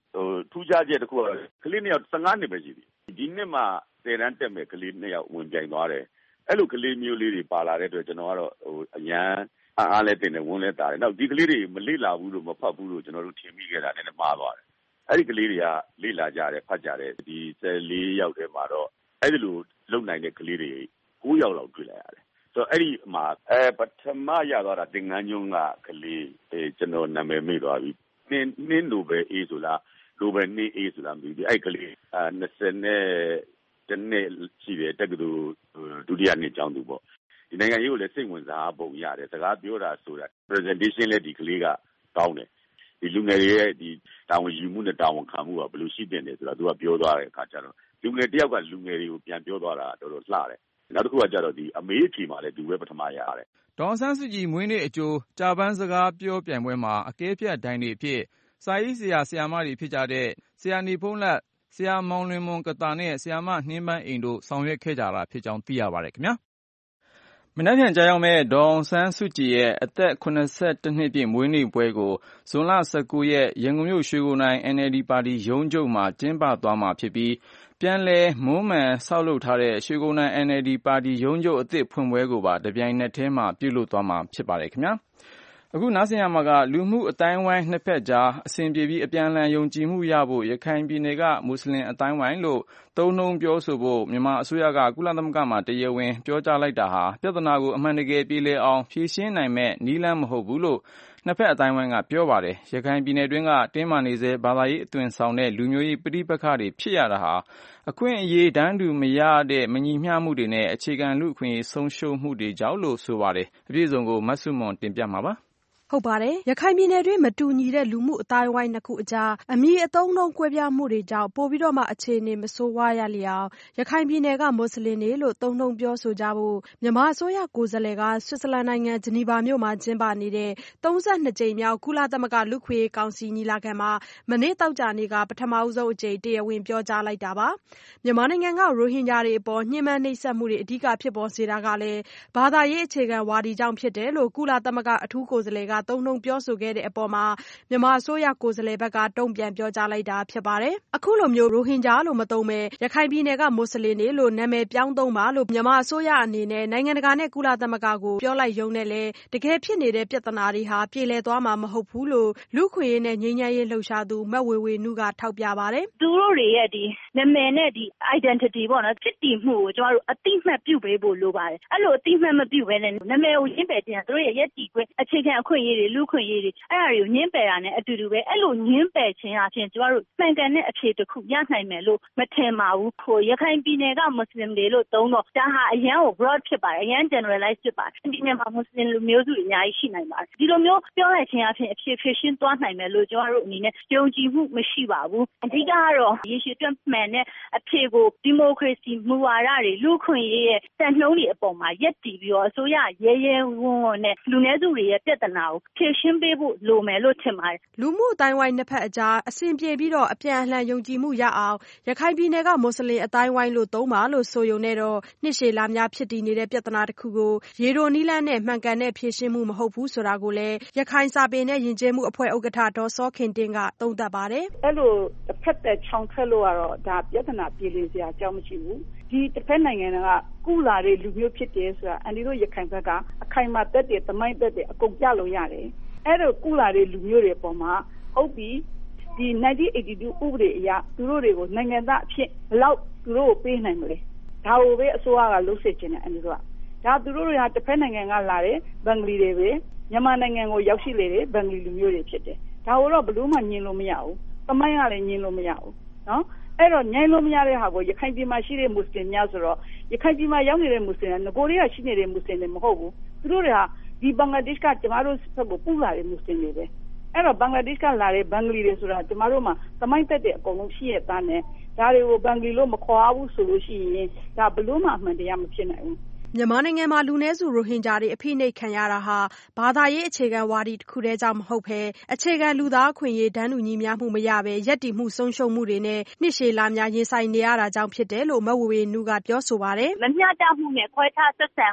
ထူးခြားချက်တစ်ခုကကလေးနှစ်ယောက်ဆယ်ငါနှစ်ပဲရှိသေးဒီနှစ်မှာဆယ်တန်းတက်မဲ့ကလေးနှစ်ယောက်ဝင်ပြိုင်သွားတယ်အဲ့လိုကလေးမျိုးလေးတွေပါလာတဲ့အတွက်ကျွန်တော်ကတော့ဟိုအရန်အားလည်းတင်တယ်ဝန်လည်းတာတယ်နောက်ဒီကလေးတွေမလေ့လာဘူးလို့မဖတ်ဘူးလို့ကျွန်တော်တို့ထင်မိခဲ့တာလည်းမှားသွားတယ်အဲ့ဒီကလေးတွေကလေ့လာကြတယ်ဖတ်ကြတယ်ဒီဆယ်လေးယောက်ထဲမှာတော့အဲ့ဒီလိုလုံနိုင်တဲ့ကလေးတွေကိုးယောက်လောက်တွေ့လိုက်ရတယ်ဆိုတော့အဲ့ဒီမှာအဲပထမရသွားတာတင်ငန်းညုံကကလေးအဲကျွန်တော်နာမည်မေ့သွားပြီနင်းနင်းလိုပဲအေးဆိုလားလိုပဲနေအေးဆိုလားမသိဘူးအဲ့ကလေးအာ၂၀နဲ့တနေ့ရှိတယ်တက္ကသိုလ်ဒုတိယနှစ်ကျောင်းသူပေါ့ဒီနိုင်ငံရေးကိုလည်းစိတ်ဝင်စားပုံရတယ်စကားပြောတာဆိုတာ presentation လည်းဒီကလေးကကောင်းတယ်ဒီလူငယ်တွေရဲ့ဒီတာဝန်ယူမှုနဲ့တာဝန်ခံမှုကဘယ်လိုရှိတင်တယ်ဆိုတာသူကပြောသွားတဲ့အခါကျတော့လူငယ်တယောက်ကလူငယ်တွေကိုပြန်ပြောသွားတာတော်တော်လှတယ်နောက်တစ်ခုကကြတော့ဒီအမေးအဖြေမှာလည်းသူပဲပထမရတယ်ဒေါ်ဆန်းစုကြည်မွေးနေ့အကျိုးကြာပန်းစကားပြောပြိုင်ပွဲမှာအကဲဖြတ်ဒိုင်တွေအဖြစ်စာရေးဆရာဆရာမတွေဖြစ်ကြတဲ့ဆရာနေဖုံးလက်ဆရာမောင်လွင်မွန်ကတာနဲ့ဆရာမနှင်းပန်းအိမ်တို့ဆောင်ရွက်ခဲ့ကြတာဖြစ်ကြောင်းသိရပါတယ်ခင်ဗျာမနက်ဖြန်ကြာရောက်မဲ့ဒေါ်အောင်ဆန်းစုကြည်ရဲ့အသက်၇၁နှစ်ပြည့်မွေးနေ့ပွဲကိုဇွန်လ၁၉ရက်ရန်ကုန်မြို့ရွှေဂိုနိုင် အန် အယ်လ် ဒီ ပါတီရုံးချုပ်မှာကျင်းပသွားမှာဖြစ်ပြီးပြန်လည်မွမ်းမံဆောက်လုပ်ထားတဲ့ရွှေဂိုနိုင် အန် အယ်လ် ဒီ ပါတီရုံးချုပ်အသစ်ဖွင့်ပွဲကိုပါတပြိုင်နက်တည်းမှာပြုလုပ်သွားမှာဖြစ်ပါတယ်ခင်ဗျာအခုနားဆင်ရမှာကလူမှုအတိုင်းဝိုင်းနှစ်ဖက်ကြားအစဉ်ပြေပြီးအပြန်အလှန်ယုံကြည်မှုရဖို့ရခိုင်ပြည်နယ်ကမွတ်စလင်အတိုင်းဝိုင်းလို့သုံးနှုန်းပြောဆိုဖို့မြန်မာအစိုးရကကုလသမဂ္ဂမှာတရားဝင်ပြောကြားလိုက်တာဟာပြဿနာကိုအမှန်တကယ်ပြေလည်အောင်ဖြေရှင်းနိုင်မဲ့နည်းလမ်းမဟုတ်ဘူးလို့နှစ်ဖက်အတိုင်းဝိုင်းကပြောပါတယ်ရခိုင်ပြည်နယ်တွင်းကတင်းမာနေစေဘာသာရေးအသွင်ဆောင်တဲ့လူမျိုးရေးပဋိပက္ခတွေဖြစ်ရတာဟာအခွင့်အရေးတန်းတူမရတဲ့မညီမျှမှုတွေနဲ့အခြေခံလူ့အခွင့်အရေးဆုံးရှုံးမှုတွေကြောင့်လို့ဆိုပါတယ်အပြည့်အစုံကိုမဆုမွန်တင်ပြမှာပါဟုတ်ပါတယ်ရခိုင်ပြည်နယ်တွင်းမတူညီတဲ့လူမှုအတိုင်းဝိုင်းနှစ်ခုအကြားအမည်အသုံးနှုန်းကွဲပြားမှုတွေကြောင့်ပိုပြီးတော့မှအခြေအနေမဆိုးဝါးရလျောက်ရခိုင်ပြည်နယ်ကမွတ်စလင်တွေလို့သုံးနှုန်းပြောဆိုကြဖို့မြန်မာအစိုးရကိုယ်စားလှယ်ကဆွစ်ဇာလန်နိုင်ငံဂျနီဗာမြို့မှာကျင်းပနေတဲ့သုံးဆယ့်နှစ်ကြိမ်မြောက်ကုလသမဂ္ဂလူ့အခွင့်အရေးကောင်စီညီလာခံမှာမနေ့သောကြာနေ့ကပထမဆုံးအကြိမ်တရားဝင်ပြောကြားလိုက်တာပါမြန်မာနိုင်ငံကရိုဟင်ဂျာတွေအပေါ်ညှဉ်းပန်းနှိပ်စက်မှုတွေအဓိကဖြစ်ပေါ်စေတာကလည်းဘာသာရေးအခြေခံဝါဒီကြောင့်ဖြစ်တယ်လို့ကုလသမဂ္ဂအထူးကိုယ်စားလှယ်ကသုံးနှုန်းပြောဆိုခဲ့တဲ့အပေါ်မှာမြန်မာအစိုးရကိုယ်စားလှယ်ဘက်ကတုံ့ပြန်ပြောကြားလိုက်တာဖြစ်ပါတယ်အခုလိုမျိုးရိုဟင်ဂျာလို့မသုံးပဲရခိုင်ပြည်နယ်ကမွတ်စလင်တွေလို့နာမည်ပြောင်းသုံးပါလို့မြန်မာအစိုးရအနေနဲ့နိုင်ငံတကာနဲ့ကုလသမဂ္ဂကိုပြောလိုက်ရုံနဲ့လည်းတကယ်ဖြစ်နေတဲ့ပြဿနာတွေဟာပြေလည်သွားမှာမဟုတ်ဘူးလို့လူ့ခွင့်ရေးနဲ့ငြိမ်းချမ်းရေးလှုပ်ရှားသူမဝေဝေနုကထောက်ပြပါတယ်သူတို့တွေရဲ့ဒီနာမည်နဲ့ဒီ identity ပေါ့နော်ဖြစ်တည်မှုကိုကျမတို့အတိအမှတ်ပြုပေးဖို့လိုပါတယ်အဲ့လိုအတိအမှတ်မပြုဘဲနဲ့နာမည်ကိုရင်းပယ်ခြင်းသူတို့ရဲ့ရည်တည်ခွင့်အခြေခံအခွင့်အရေးတွေလူ့ခွင့်အရေးတွေအဲ့ဒါတွေကိုညှင်းပယ်တာနဲ့အတူတူပဲအဲ့လိုညှင်းပယ်ခြင်းအပြင်ကျမတို့မှန်ကန်တဲ့အဖြေတစ်ခုရနိုင်မယ်လို့မထင်ပါဘူးဟိုရခိုင်ပြည်နယ်ကမွတ်စလင်တွေလို့သုံးတော့ဒါဟာအရန်ကို broad ဖြစ်ပါတယ်အရန် generalize ဖြစ်ပါတယ်ဒီနေ့မှာမွတ်စလင်လူမျိုးစုအများကြီးရှိနိုင်ပါတယ်ဒီလိုမျိုးပြောလိုက်ခြင်းအပြင်အဖြေဖြေရှင်းသွားနိုင်မယ်လို့ကျမတို့အနေနဲ့ယုံကြည်မှုမရှိပါဘူးအဓိကကတော့ရေရှည်အတွက်မှန်တဲ့အဖြေကိုဒီမိုကရေစီမူဝါဒတွေလူ့ခွင့်ရေးရဲ့စံနှုန်းတွေအပေါ်မှာယက်တည်ပြီးတော့အစိုးရရဲရဲဝံ့ဝံ့နဲ့လူနည်းစုတွေရဲ့ပြဿနာကိုဖြေရှင်းပေးဖို့လိုမယ်လို့ထင်ပါတယ်လူမှုအတိုင်းဝိုင်းနှစ်ဖက်အကြားအစဉ်ပြေပြီးတော့အပြန်အလှန်ယုံကြည်မှုရအောင်ရခိုင်ပြည်နယ်ကမွတ်စလင်အတိုင်းဝိုင်းလို့သုံးပါလို့ဆိုရုံနဲ့တော့နှစ်ရှည်လများဖြစ်တည်နေတဲ့ပြဿနာတစ်ခုကိုရေတိုနီးလန်းနဲ့မှန်ကန်တဲ့ဖြေရှင်းမှုမဟုတ်ဘူးဆိုတာကိုလည်းရခိုင်စာပေနဲ့ယဉ်ကျေးမှုအဖွဲ့ဥက္ကဋ္ဌဒေါ်စောခင်တင်းကသုံးသပ်ပါတယ်အဲ့လိုတစ်ဖက်သက်ချောင်ထွက်လို့ကတော့ဒါပြဿနာပြေလည်စရာအကြောင်းမရှိဘူးဒီတစ်ဖက်နိုင်ငံကကုလာတဲ့လူမျိုးဖြစ်တယ်ဆိုတာအန်ဒီတို့ရခိုင်ဘက်ကအခိုင်အမာသက်တဲ့သမိုင်းသက်တဲ့အကုန်ပြလို့ရတယ်အဲ့တော့ကုလာတဲ့လူမျိုးတွေပေါ်မှာဟုတ်ပြီဒီ nineteen eighty-two ဥပဒေအရသူတို့တွေကိုနိုင်ငံသားအဖြစ်ဘယ်လောက်သူတို့ကိုပေးနိုင်မလဲဒါကိုပဲအစိုးရကလှုပ်စစ်ခြင်းနဲ့အန်ဒီတို့ကဒါသူတို့တွေကတစ်ဖက်နိုင်ငံကလာတဲ့ဘင်္ဂလီတွေပဲမြန်မာနိုင်ငံကိုရောက်ရှိလေတဲ့ဘင်္ဂလီလူမျိုးတွေဖြစ်တယ်ဒါကိုတော့ဘယ်လို့မှညင်လို့မရဘူးသမိုင်းကလည်းညင်လို့မရဘူးနော်အဲ့တော့ညင်လို့မရတဲ့ဟာကိုရခိုင်ပြည်မှာရှိတဲ့မွတ်စလင်များဆိုတော့ရခိုင်ပြည်မှာရောက်နေတဲ့မွတ်စလင်ကငကိုတွေကရှိနေတဲ့မွတ်စလင်တွေမဟုတ်ဘူးသူတို့တွေကဒီဘင်္ဂလားဒေ့ရှ်ကကျမတို့ဘက်ကိုပူလာတဲ့မွတ်စလင်တွေပဲအဲ့တော့ဘင်္ဂလားဒေ့ရှ်ကလာတဲ့ဘင်္ဂလီတွေဆိုတာကျမတို့မှာသမိုင်းသက်တဲ့အကုန်လုံးရှိရသားနဲ့ဒါတွေကိုဘင်္ဂလီလို့မခေါ်ဘူးဆိုလို့ရှိရင်ဒါဘလို့မှအမှန်တရားမဖြစ်နိုင်ဘူးမြန်မာနိုင်ငံမှာလူနည်းစုရိုဟင်ဂျာတွေအဖိနှိပ်ခံရတာဟာဘာသာရေးအခြေခံဝါဒီတစ်ခုတည်းကြောင့်မဟုတ်ဘဲအခြေခံလူသားအခွင့်အရေးတန်းတူညီမျှမှုမရဘဲယက်တည်မှုဆုံးရှုံးမှုတွေနဲ့နှစ်ရှည်လများရင်ဆိုင်နေရတာကြောင့်ဖြစ်တယ်လို့မဝေဝေနုကပြောဆိုပါတယ်မမျှတမှုနဲ့ခွဲခြားဆက်ဆံမှု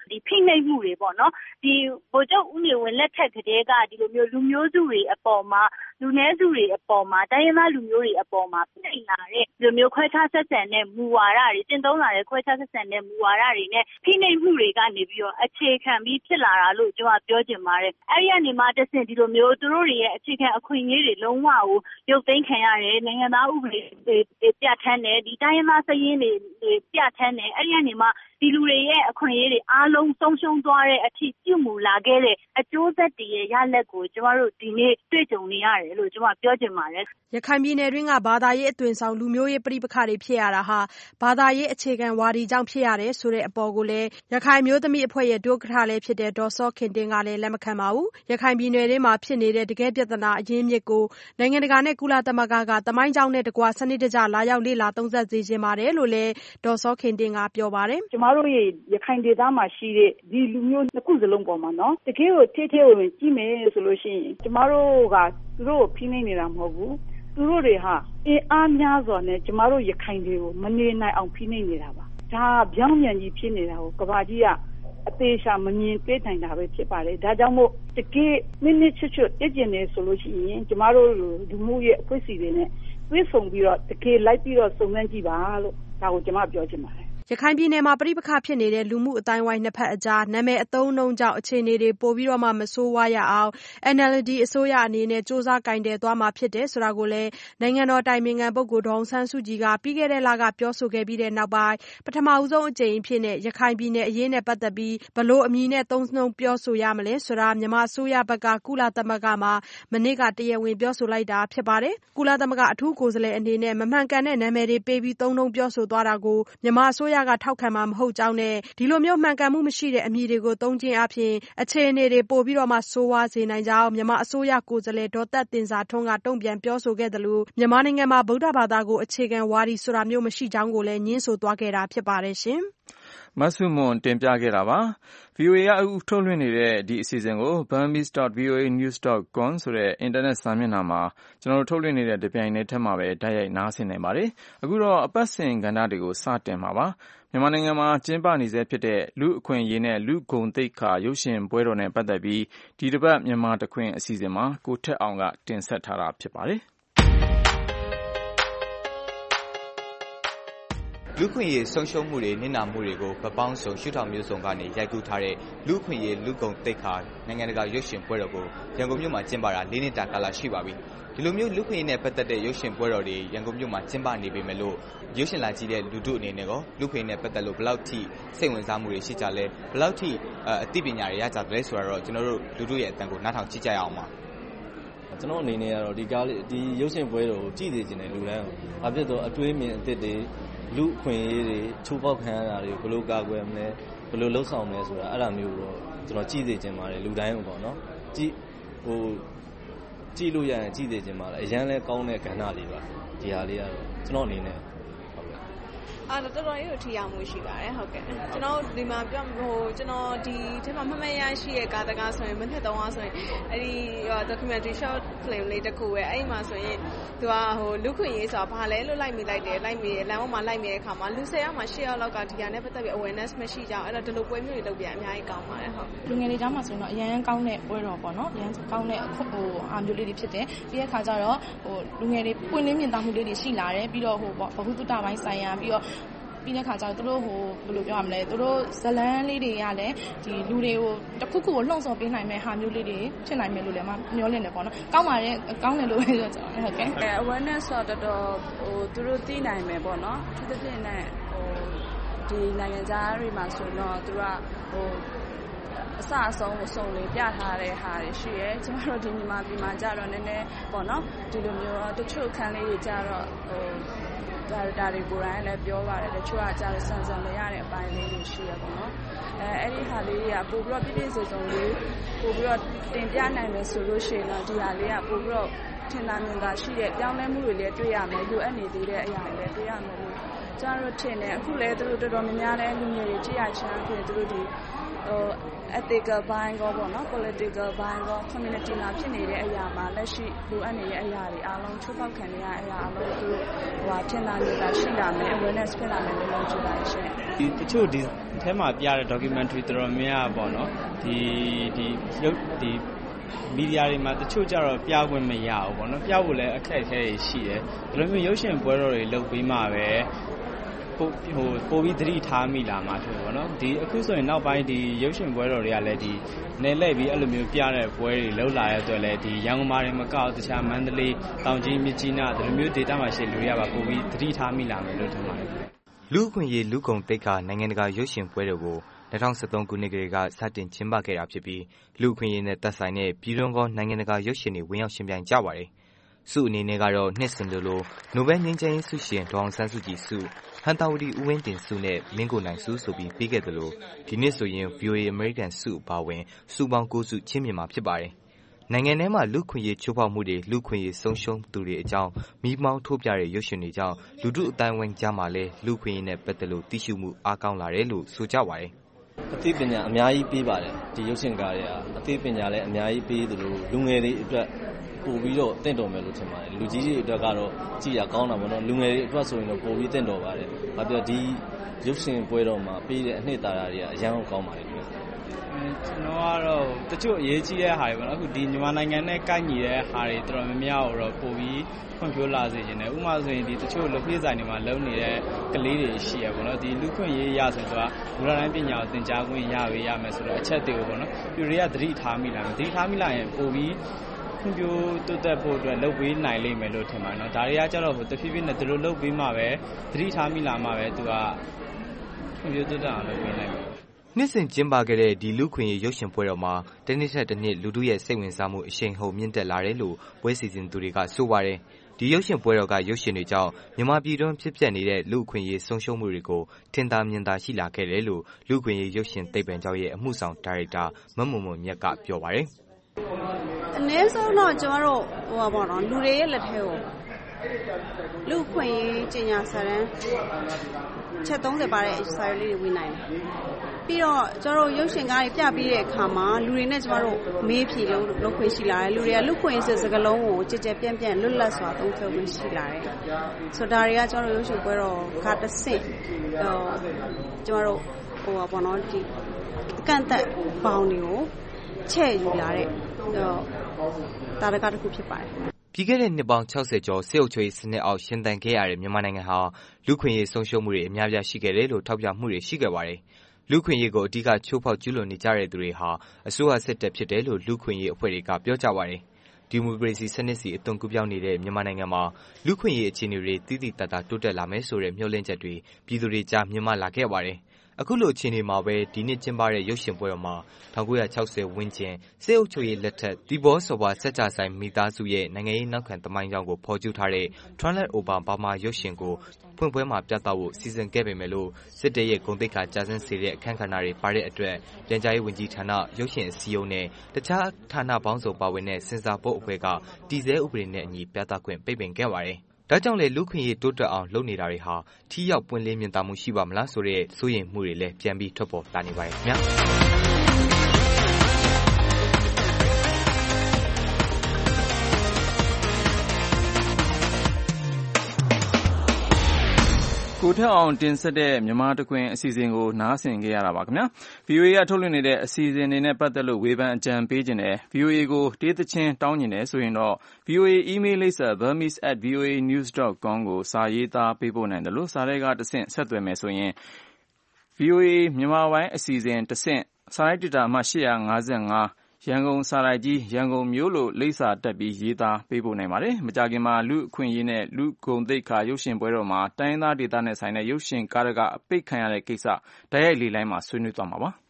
ဒီဖိနှိပ်မှုတွေပေါ့နော်ဒီဗိုလ်ချုပ်ဦးနေဝင်းလက်ထက်ကတည်းကဒီလိုမျိုးလူမျိုးစုတွေအပေါ်မှာလူနည်းစုတွေအပေါ်မှာတိုင်းရင်းသားလူမျိုးတွေအပေါ်မှာဖိနှိပ်လာတဲ့ဒီလိုမျိုးခွဲခြားဆက်ဆံတဲ့မူဝါဒတွေကျင့်သုံးလာတဲ့ခွဲခြားဆက်ဆံတဲ့မူဝါဒတွေနဲ့ဖိနှိပ်မှုတွေကနေပြီးတော့အခြေခံပြီးဖြစ်လာတာလို့ကျွန်တော်ပြောချင်ပါတယ်အဲ့ဒီကနေမှတဆင့်ဒီလိုမျိုးသူတို့တွေရဲ့အခြေခံအခွင့်အရေးတွေလုံးဝကိုရုပ်သိမ်းခံရတယ်နိုင်ငံသားဥပဒေတွေပြဋ္ဌာန်းတယ်ဒီတိုင်းရင်းသားစည်းရင်းတွေပြဋ္ဌာန်းတယ်အဲ့ဒီကနေမှဒီလူတွေရဲ့အခွင့်အရေးတွေအားလုံးဆုံးရှုံးသွားတဲ့အထိပြုမှုလာခဲ့တဲ့အကျိုးဆက်တွေရဲ့ရလဒ်ကိုကျမတို့ဒီနေ့တွေ့ကြုံနေရတယ်လို့ကျမပြောချင်ပါတယ်ရခိုင်ပြည်နယ်တွင်းကဘာသာရေးအသွင်ဆောင်လူမျိုးရေးပဋိပက္ခတွေဖြစ်ရတာဟာဘာသာရေးအခြေခံဝါဒီကြောင့်ဖြစ်ရတယ်ဆိုတဲ့အပေါ်ကိုလည်းရခိုင်မျိုးသမီးအဖွဲ့ရဲ့ဒုက္ခလည်းဖြစ်တဲ့ဒေါ်စောခင်တင်ကလည်းလက်မခံပါဘူးရခိုင်ပြည်နယ်တွင်းမှာဖြစ်နေတဲ့တကယ်ပြဿနာအရင်းမြစ်ကိုနိုင်ငံတကာနဲ့ကုလသမဂ္ဂကသမိုင်းကြောင်းနဲ့တကွစနစ်တကျလာရောက်လေ့လာသုံးသပ်စေချင်ပါတယ်လို့လည်းဒေါ်စောခင်တင်ကပြောပါတယ်ကျမတို့ရဲ့ရခိုင်ဒေသမှာရှိတဲ့ဒီလူမျိုးနှစ်ခုစလုံးပေါ်မှာနော်တကယ်ကိုထိထိဝင်ဝင်ကြည့်မယ်ဆိုလို့ရှိရင်ကျမတို့ကသူတို့ဖိနှိပ်နေတာမဟုတ်ဘူးသူတို့တွေဟာအင်အားများစွာနဲ့ကျမတို့ရခိုင်တွေကိုမနေနိုင်အောင်ဖိနှိပ်နေတာပါဒါပြောင်းပြန်ကြီးဖြစ်နေတာကိုကဘာကြီးကအသေးချာမမြင်တွေ့နိုင်တာပဲဖြစ်ပါတယ်ဒါကြောင့်မို့တကယ်မိနစ်ချွတ်ချွတ်ပြည့်ကျင်နေဆိုလို့ရှိရင်ကျမတို့လူမှုရဲ့အဖွဲ့အစည်းတွေနဲ့တွေ့ဆုံပြီးတော့တကယ်လိုက်ပြီးတော့စုံစမ်းကြည့်ပါလို့ဒါကိုကျမပြောချင်ပါတယ်ရခိုင်ပြည်နယ်မှာပဋိပက္ခဖြစ်နေတဲ့လူမှုအတိုင်းဝိုင်းနှစ်ဖက်အကြားနာမည်အသုံးအနှုန်းကြောင့်အခြေအနေတွေပိုပြီးတော့မှမဆိုးဝါးရအောင် N L D အစိုးရအနေနဲ့စ조사ကင်တယ်သွားမှာဖြစ်တယ်ဆိုတာကိုလည်းနိုင်ငံတော်တိုင်ပင်ခံပုဂ္ဂိုလ်ဒေါ်အောင်ဆန်းစုကြည်ကပြီးခဲ့တဲ့လကပြောဆိုခဲ့ပြီးတဲ့နောက်ပိုင်းပထမဦးဆုံးအကြိမ်အဖြစ်နဲ့ရခိုင်ပြည်နယ်အရေးနဲ့ပတ်သက်ပြီးဘလို့အမည်နဲ့သုံးနှုန်းပြောဆိုရမလဲဆိုတာမြန်မာအစိုးရဘက်ကကုလသမဂ္ဂမှာမနေ့ကတရားဝင်ပြောဆိုလိုက်တာဖြစ်ပါတယ်ကုလသမဂ္ဂအထူးကိုယ်စားလှယ်အနေနဲ့မမှန်ကန်တဲ့နာမည်တွေပေးပြီးသုံးနှုန်းပြောဆိုသွားတာကိုမြန်မာအစိုးရကထောက်ခံမှာမဟုတ်ကြောင်းနဲ့ဒီလိုမျိုးမှန်ကန်မှုမရှိတဲ့အမည်တွေကိုသုံးခြင်းအပြင်အခြေအနေတွေပိုပြီးတော့မှဆိုးဝါးစေနိုင်ကြောင်းမြန်မာအစိုးရကိုယ်စားလှယ်ဒေါ်သက်တင်စာထွန်းကတုံ့ပြန်ပြောဆိုခဲ့တယ်လို့မြန်မာနိုင်ငံမှာဗုဒ္ဓဘာသာကိုအခြေခံဝါဒီဆိုတာမျိုးမရှိကြောင်းကိုလည်းညှင်းဆိုသွားခဲ့တာဖြစ်ပါတယ်ရှင်မဆုမွန်တင်ပြခဲ့တာပါ ဗီအိုအေ ကအခုထုတ်လွှင့်နေတဲ့ဒီအစီအစဉ်ကို burmese dot v o a news dot com ဆိုတဲ့အင်တာနက်စာမျက်နှာမှာကျွန်တော်တို့ထုတ်လွှင့်နေတဲ့တပြိုင်တည်းထက်မှာပဲတိုက်ရိုက်နားဆင်နိုင်ပါတယ်အခုတော့အပတ်စဉ်ကဏ္ဍတွေကိုစတင်မှာပါမြန်မာနိုင်ငံမှာကျင်းပနေဆဲဖြစ်တဲ့လူအခွင့်အရေးနဲ့လူဂုဏ်သိက္ခာရုပ်ရှင်ပွဲတော်နဲ့ပတ်သက်ပြီးဒီတစ်ပတ်မြန်မာတခွင်အစီအစဉ်မှာကိုထက်အောင်ကတင်ဆက်ထားတာဖြစ်ပါတယ်လူခွင့်ရေးဆုံးရှုံးမှုတွေနစ်နာမှုတွေကိုဗပောင်းစုံရှုထောင့်မျိုးစုံကနေရိုက်ကူးထားတဲ့လူခွင့်ရေးလူဂုဏ်သိက္ခာနိုင်ငံတကာရုပ်ရှင်ပွဲတော်ကိုရန်ကုန်မြို့မှာကျင်းပတာ၄နှစ်တာကာလရှိပါပြီဒီလိုမျိုးလူခွင့်ရေးနဲ့ပတ်သက်တဲ့ရုပ်ရှင်ပွဲတော်တွေရန်ကုန်မြို့မှာကျင်းပနေပေမဲ့လို့ရုပ်ရှင်လာကြည့်တဲ့လူတို့အနေနဲ့ကောလူခွင့်ရေးနဲ့ပတ်သက်လို့ဘယ်လောက်ထိစိတ်ဝင်စားမှုတွေရှိကြလဲဘယ်လောက်ထိအသိပညာတွေရကြတယ်လဲဆိုတော့ကျွန်တော်တို့လူတို့ရဲ့အတန်ကိုနားထောင်ကြည့်ကြရအောင်ပါကျွန်တော်အနေနဲ့ကတော့ဒီကားလေးဒီရုပ်ရှင်ပွဲတော်ကိုကြည့်နေခြင်းနဲ့လူတိုင်း။ဘာဖြစ်တော့အတွေးမြင်အသစ်တွေလူအခွင့်အရေးတွေချိုးဖောက်ခံရတာတွေဘယ်လိုကာကွယ်မလဲဘယ်လိုလှုပ်ဆောင်မလဲဆိုတာအဲ့ဒါမျိုးတော့ကျွန်တော်ကြည့်နေခြင်းပါတယ်လူတိုင်းပေါ့နော်။ကြည့်ဟိုကြည့်လို့ရရင်ကြည့်နေခြင်းပါတယ်အရန်လဲကောင်းတဲ့ကဏ္ဍလေးပါဒီဟာလေးကတော့ကျွန်တော်အနေနဲ့အာတော်တော်လေးကိုထီအောင်မှုရှိပါတယ်ဟုတ်ကဲ့ကျွန်တော်ဒီမှာပြောဟိုကျွန်တော်ဒီထဲမှာမမရရှိရဲ့ကားတကားဆိုရင်မနှစ်သုံးအားဆိုရင်အဲ့ဒီ documentary short film လေးတစ်ခုပဲအဲ့မှာဆိုရင်သူကဟိုလူခွင့်ရေးဆိုတာဘာလဲလို့လိုက်မိလိုက်တယ်လိုက်မိတယ်လမ်းပေါ်မှာလိုက်မိတဲ့အခါမှာလူ၁၀ယောက်မှာ၈ယောက်လောက်ကဒီဟာနဲ့ပတ်သက်ပြီး awareness မရှိကြအောင်အဲ့တော့ဒီလိုပွဲမျိုးတွေလုပ်ပြအများကြီးကောင်းပါတယ်ဟုတ်လူငယ်တွေကြားမှာဆိုရင်တော့အရန်ကောင်းတဲ့ပွဲတော်ပေါ့နော်အရန်ကောင်းတဲ့ဟိုအားမျိုးလေးတွေဖြစ်တယ်ပြီးတဲ့အခါကျတော့ဟိုလူငယ်တွေပွင့်လင်းမြင်သာမှုလေးတွေရှိလာတယ်ပြီးတော့ဟိုပေါ့ဘဟုတုတပိုင်းဆိုင်ရာပြီးတော့ပြီးတဲ့ခါကျတော့သူတို့ဟိုဘယ်လိုပြောရမလဲသူတို့ဇလန်းလေးတွေကလည်းဒီလူတွေကိုတစ်ခုခုကိုလှုံ့ဆော်ပေးနိုင်မဲ့ဟာမျိုးလေးတွေဖြစ်နိုင်မယ်လို့လည်းမမျှော်လင့်နေပေါ့နော်ကောင်းပါတယ်ကောင်းတယ်လို့ပဲပြောကြတယ်ဟုတ်ကဲ့ awareness ဆိုတော့တော်ဟိုသူတို့သိနိုင်မယ်ပေါ့နော်သူတို့သိနိုင်ဟိုဒီနိုင်ငံသားတွေမှာဆိုတော့သူကဟိုအစအဆုံးကိုစုံလေးပြထားတဲ့ဟာတွေရှိရဲကျမတို့ဒီမြန်မာပြည်မှာကြတော့နည်းနည်းပေါ့နော်ဒီလိုမျိုးတချို့ခန်းလေးတွေကြတော့ဟိုဒါဒါတွေကိုယ်တိုင်လည်းပြောပါတယ်တချို့ကကြားလို့စံစံမရတဲ့အပိုင်းလေးတွေရှိရပါတော့အဲအဲ့ဒီဟာလေးတွေကပို့ပြီးတော့ပြည့်ပြည့်စုံစုံလေးပို့ပြီးတော့တင်ပြနိုင်မယ်ဆိုလို့ရှိရင်တော့ဒီဟာလေးကပို့ပြီးတော့ထင်သာမြင်သာရှိတဲ့ပြောင်းလဲမှုတွေလည်းတွေ့ရမယ်လိုအပ်နေသေးတဲ့အရာတွေလည်းတွေ့ရမယ်လို့ကျွန်တော်တို့ထင်တယ်အခုလည်းသူတို့တော်တော်များများလည်းလူငယ်တွေကြည့်ရချမ်းဖြစ်သူတို့ဒီဟို ethical ဘိုင်းကောပေါ့နော် political ဘိုင်းကော community မှာဖြစ်နေတဲ့အရာမှာလက်ရှိလိုအပ်နေတဲ့အရာတွေအားလုံးချိုးဖောက်ခံနေရတဲ့အရာအားလုံးသူဟိုထင်သာနေတာရှိလာမယ် awareness ဖြစ်လာမယ်လို့ပြောချင်ပါတယ်ရှင်ဒီတချို့ဒီထဲမှာပြတဲ့ documentary တော်တော်များများပေါ့နော်ဒီဒီရုပ်ဒီမီဒီယာတွေမှာတချို့ကြတော့ပြခွင့်မရဘူးပေါ့နော်ပြဖို့လည်းအခက်အခဲတွေရှိတယ်ဒီလိုမျိုးရုပ်ရှင်ပွဲတော်တွေလုပ်ပြီးမှပဲဟိုဟိုပိုပြီးသတိထားမိလာမှာဖြစ်ပေါ့နော်ဒီအခုဆိုရင်နောက်ပိုင်းဒီရုပ်ရှင်ပွဲတော်တွေကလည်းဒီနယ်လှည့်ပြီးအဲ့လိုမျိုးပြတဲ့ပွဲတွေလှုပ်လာတဲ့အတွက်လည်းဒီရန်ကုန်မှာတွေမကောက်တခြားမန္တလေးတောင်ကြီးမြစ်ကြီးနားဒီလိုမျိုးဒေသမှာရှိလူတွေကပါပိုပြီးသတိထားမိလာမယ်လို့ထင်ပါတယ်လူအခွင့်အရေးလူကုန်တိတ်ကနိုင်ငံတကာရုပ်ရှင်ပွဲတော်ကို၂၀၁၃ခုနှစ်ကလေးကစတင်ကျင်းပခဲ့တာဖြစ်ပြီးလူအခွင့်အရေးနဲ့သက်ဆိုင်တဲ့ပြည်တွင်းကောနိုင်ငံတကာရုပ်ရှင်တွေဝင်ရောက်ရှင်ပြိုင်ကြပါတယ်။ဆုအနေနဲ့ကတော့နှစ်စဉ်လိုလိုနိုဘယ်ငြိမ်းချမ်းရေးဆုရှင်ဒေါ်အောင်ဆန်းစုကြည်ဆုဟန်တာဝတီဦးဝင်းတင်ဆုနဲ့မင်းကိုနိုင်ဆုဆိုပြီးပေးခဲ့သလိုဒီနှစ်ဆိုရင် ဗီအိုအေ American ဆုအပါအဝင်ဆုပေါင်း၉ဆုချင်းမြင်မှာဖြစ်ပါတယ်။နိုင်ငံထဲမှာလူခွင့်ရေးချိုးဖောက်မှုတွေလူခွင့်ရေးဆုံးရှုံးသူတွေအကြောင်းမိမောင်းထိုးပြတဲ့ရုပ်ရှင်တွေကြောင့်လူထုအတိုင်းဝိုင်းကြားမှာလည်းလူခွင့်ရေးနဲ့ပတ်သက်လို့သိရှိမှုအားကောင်းလာတယ်လို့ဆိုကြပါတယ်အသိပညာအများကြီးပေးပါတယ်ဒီရုပ်ရှင်ကားတွေကအသိပညာလည်းအများကြီးပေးသလိုလူငယ်တွေအတွက်ပို့ပြီးတော့တင့်တော်မယ်လို့ထင်ပါတယ်လူကြီးတွေအတွက်ကတော့ကြည့်ရကောင်းတာပေါ့နော်လူငယ်တွေအတွက်ဆိုရင်တော့ပို့ပြီးတင့်တော်ပါတယ်ဘာပြောဒီရုပ်ရှင်ပွဲတော်မှာပေးတဲ့အနှစ်သာရတွေကအရင်ကကောင်းပါတယ်ကျွန်တော်ကတော့တချို့အရေးကြီးတဲ့ဟာတွေပေါ့နော်အခုဒီမြန်မာနိုင်ငံနဲ့ကိုက်ညီတဲ့ဟာတွေတော်တော်များများတော့ပို့ပြီးဖွံ့ဖြိုးလာစေခြင်းနဲ့ဥပမာဆိုရင်ဒီတချို့လူပြည့်ဆိုင်တွေမှာလုံနေတဲ့ကလေးတွေရှိရပေါ့နော်ဒီလူခွင့်ရေးရဆိုတော့လူလာတိုင်းပညာကိုသင်ကြားခွင့်ရပေးရမယ်ဆိုတော့အချက်တွေကိုပေါ့နော်ပြည်တွေကသတိထားမိလာတယ်သတိထားမိလာရင်ပို့ပြီးဖွံ့ဖြိုးတိုးတက်ဖို့အတွက်လုပ်ပေးနိုင်လိမ့်မယ်လို့ထင်ပါတယ်နော်ဒါတွေကကြတော့တဖြည်းဖြည်းနဲ့ဒီလိုလုပ်ပေးမှပဲသတိထားမိလာမှပဲသူကဖွံ့ဖြိုးတိုးတက်အောင်လုပ်ပေးနိုင်မယ်နှစ်စဉ်ကျင်းပခဲ့တဲ့ဒီလူခွင့်ရေးရုပ်ရှင်ပွဲတော်မှာတနေ့ဆက်တစ်နှစ်လူထုရဲ့စိတ်ဝင်စားမှုအရှိန်ဟုန်မြင့်တက်လာတယ်လို့ပွဲစီစဉ်သူတွေကဆိုပါတယ်ဒီရုပ်ရှင်ပွဲတော်ကရုပ်ရှင်တွေကြောင့်မြန်မာပြည်တွင်းဖြစ်ပျက်နေတဲ့လူခွင့်ရေးဆုံးရှုံးမှုတွေကိုထင်သာမြင်သာရှိလာခဲ့တယ်လို့လူခွင့်ရေးရုပ်ရှင်သိပ္ပံကျောင်းရဲ့အမှုဆောင်ဒါရိုက်တာမမွန်မွန်မြတ်ကပြောပါတယ်အနည်းဆုံးတော့ကျွန်တော်တို့ဟိုပါပေါ့နော်လူတွေရဲ့လက်ထဲကိုလူခွင့်ရေးကျညာစာတမ်းချက်သုံးဆယ်ပါတဲ့စာရွက်လေးတွေဝင်နိုင်တယ်ပြီးတော့ကျွန်တော်တို့ရုပ်ရှင်ကားတွေပြပြီးတဲ့အခါမှာလူတွေနဲ့ကျွန်တော်တို့မေးဖြေလို့လုပ်ခွင့်ရှိလာတယ်လူတွေကလူခွင့်ရေးစကားလုံးကိုကြည်ကြဲပြန့်ပြန့်လွတ်လပ်စွာသုံးစွဲခွင့်ရှိလာတယ်ဆိုတော့ဒါတွေကကျွန်တော်တို့ရုပ်ရှင်ပွဲတော်ကတစ်ဆင့်ဟိုကျွန်တော်တို့ဟိုပါပေါ့နော်ဒီကန့်သက်ပေါင်းတွေကိုချဲ့ယူလာတဲ့ဟိုတာရကတစ်ခုဖြစ်ပါတယ်ပြီးခဲ့တဲ့နှစ်ပေါင်း၆၀ကျော်စစ်အုပ်ချုပ်ရေးစနစ်အောက်ရှင်သန်ခဲ့ရတဲ့မြန်မာနိုင်ငံဟာလူခွင့်ရေးဆုံးရှုံးမှုတွေအများပြားရှိခဲ့တယ်လို့ထောက်ပြမှုတွေရှိခဲ့ပါတယ်။လူခွင့်ရေးကိုအဓိကချိုးဖောက်ကျူးလွန်နေကြတဲ့သူတွေဟာအစိုးရစစ်တပ်ဖြစ်တယ်လို့လူခွင့်ရေးအဖွဲ့တွေကပြောကြပါတယ်။ဒီမိုကရေစီစနစ်စီအသွင်ကူးပြောင်းနေတဲ့မြန်မာနိုင်ငံမှာလူခွင့်ရေးအခြေအနေတွေတည်တည်တတ်တာတိုးတက်လာမယ်ဆိုတဲ့မျှော်လင့်ချက်တွေပြည်သူတွေကြားမြင်မလာခဲ့ပါတယ်။အခုလိုအခြေအနေမှာပဲဒီနှစ်ကျင်းပတဲ့ရုပ်ရှင်ပွဲတော်မှာ၁၉၆၀ဝန်းကျင်စစ်အုပ်ချုပ်ရေးလက်ထက်ဒီဘောဆော်ဘာစက်ကြဆိုင်မိသားစုရဲ့နိုင်ငံရေးနောက်ခံသမိုင်းကြောင်းကိုဖော်ကျူးထားတဲ့ Twilight Over Burma ရုပ်ရှင်ကိုဖွင့်ပွဲမှာပြသဖို့စီစဉ်ခဲ့ပေမဲ့လို့စစ်တပ်ရဲ့ဂုဏ်သိက္ခာကျဆင်းစေတဲ့အခမ်းကဏ္ဍတွေပါတဲ့အတွက်ပြန်ကြားရေးဝန်ကြီးဌာနရုပ်ရှင်အစည်းအရုံးနဲ့တခြားဌာနပေါင်းစုံပါဝင်တဲ့စင်ဆာဘုတ်အဖွဲ့ကတည်ဆဲဥပဒေနဲ့အညီပြသခွင့်ပိတ်ပင်ခဲ့ပါတယ်။ဒါကြောင့်လေလူခွင့်ရေးတိုးတက်အောင်လုပ်နေတာတွေဟာထိရောက်ပွင့်လင်းမြင်သာမှုရှိပါမလားဆိုတဲ့စိုးရိမ်မှုတွေလည်းပြန်ပြီးထွက်ပေါ်လာနေပါတယ်ခင်ဗျာ။ကိုထက်အောင်တင်ဆက်တဲ့မြန်မာတခွင်အစီအစဉ်ကိုနားဆင်ကြရတာပါခင်ဗျာ ဗီအိုအေ ကထုတ်လွှင့်နေတဲ့အစီအစဉ်တွေနဲ့ပတ်သက်လို့ဝေဖန်အကြံပေးခြင်းနဲ့ ဗီအိုအေ ကိုတေးသချင်းတောင်းကျင်တယ်ဆိုရင်တော့ ဗီအိုအေ email လိပ်စာ burmese at voanews dot com ကိုစာရေးသားပေးပို့နိုင်တယ်လို့စာတွေကတဆင့်ဆက်သွယ်မယ်ဆိုရင် ဗီအိုအေ မြန်မာပိုင်းအစီအစဉ်တဆင့်စာရိုက်ဒေတာအမှတ်၈၅၅ရန်ကုန်စာရိုက်ကြီးရန်ကုန်မြို့လို့လိပ်စာတက်ပြီးရေးသားပေးပို့နိုင်ပါတယ်။မကြာခင်မှာလူအခွင့်အရေးနဲ့လူကုန်သိက္ခာရုပ်ရှင်ပွဲတော်မှာတိုင်းရင်းသားဒေသနဲ့ဆိုင်တဲ့ရုပ်ရှင်ကားကအပိတ်ခံရတဲ့ကိစ္စတိုက်ရိုက်လေလိုင်းမှာဆွေးနွေးသွားမှာပါ။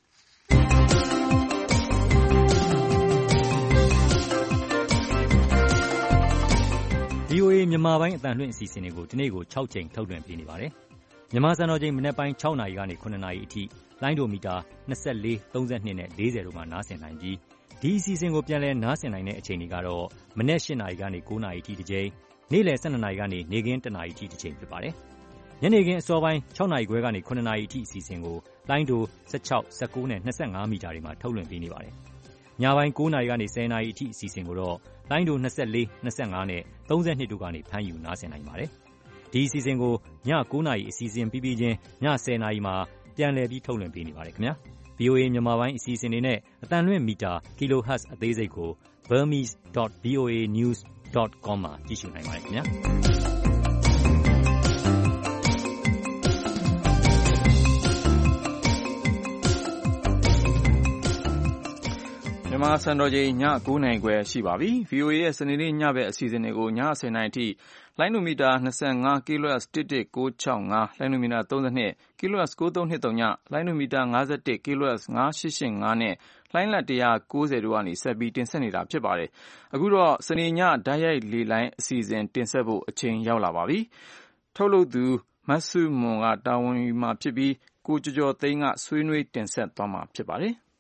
ဗီအိုအေ မြန်မာပိုင်းအသံလွှင့်အစီအစဉ်တွေကိုဒီနေ့ကို၆ကြိမ်ထုတ်လွှင့်ပေးနေပါတယ်။မြန်မာစံတော်ချိန်မနက်ပိုင်း၆နာရီကနေ၇နာရီအထိလိုင်းဒိုမီတာ၂၄၊၃၂နဲ့၄၀တို့မှာနားဆင်နိုင်ပြီးဒီအစီအစဉ်ကိုပြန်လည်နားဆင်နိုင်တဲ့အချိန်တွေကတော့မနက်၈နာရီကနေ၉နာရီအထိတစ်ကြိမ်နေ့လယ်၁၂နာရီကနေနေ့ခင်း၁နာရီအထိတစ်ကြိမ်ဖြစ်ပါတယ်။ညနေခင်းအစောပိုင်း၆နာရီခွဲကနေ၇နာရီအထိအစီအစဉ်ကိုလိုင်းဒို၁၆၊၁၉နဲ့၂၅မီတာတွေမှာထုတ်လွှင့်ပေးနေပါတယ်။ညပိုင်း၉နာရီကနေ၁၀နာရီအထိအစီအစဉ်ကိုတော့လိုင်းဒို၂၄၊၂၅နဲ့၃၂တို့ကနေဖမ်းယူနားဆင်နိုင်ပါတယ်။ဒီအစီအစဉ်ကိုည၉နာရီအစီအစဉ်ပြီးပြီးချင်းည၁၀နာရီမှာပြန်လည်ပြီးထုတ်လွှင့်ပေးနေပါတယ်ခင်ဗျာ ဗွီအိုအေ မြန်မာပိုင်းအစီအစဉ်တွေနဲ့အသံလွှင့်မီတာ kilohertz အသေးစိတ်ကို burmese dot v o a news dot com မှာကြည့်ရှုနိုင်ပါတယ်ခင်ဗျာမြန်မာစံတော်ချိန်ည၉နာရီခွဲရှိပါပြီ။ ဗွီအိုအေရဲ့စနေနေ့ညဘက်အစီအစဉ်တွေကိုည၁၀နာရီအထိလိုင်းနိုမီတာ၂၅ kilohertz တစ်တစ်ကိုး၆၅ လိုင်းနိုမီတာ၃၂ kilohertz ကိုးသုံး၂၃ လိုင်းနိုမီတာ၅၁ kilohertz ၅၈၈၅နဲ့လိုင်းလတ်၁၉၀တို့ကနေဆက်ပြီးတင်ဆက်နေတာဖြစ်ပါတယ်။အခုတော့စနေညဓာတ်ရိုက်လေလိုင်းအစီအစဉ်တင်ဆက်ဖို့အချိန်ရောက်လာပါပြီ။ထုတ်လုပ်သူမတ်စုမွန်ကတာဝန်ယူမှာဖြစ်ပြီးကိုကျော်ကျော်သိန်းကဆွေးနွေးတင်ဆက်သွားမှာဖြစ်ပါတယ်။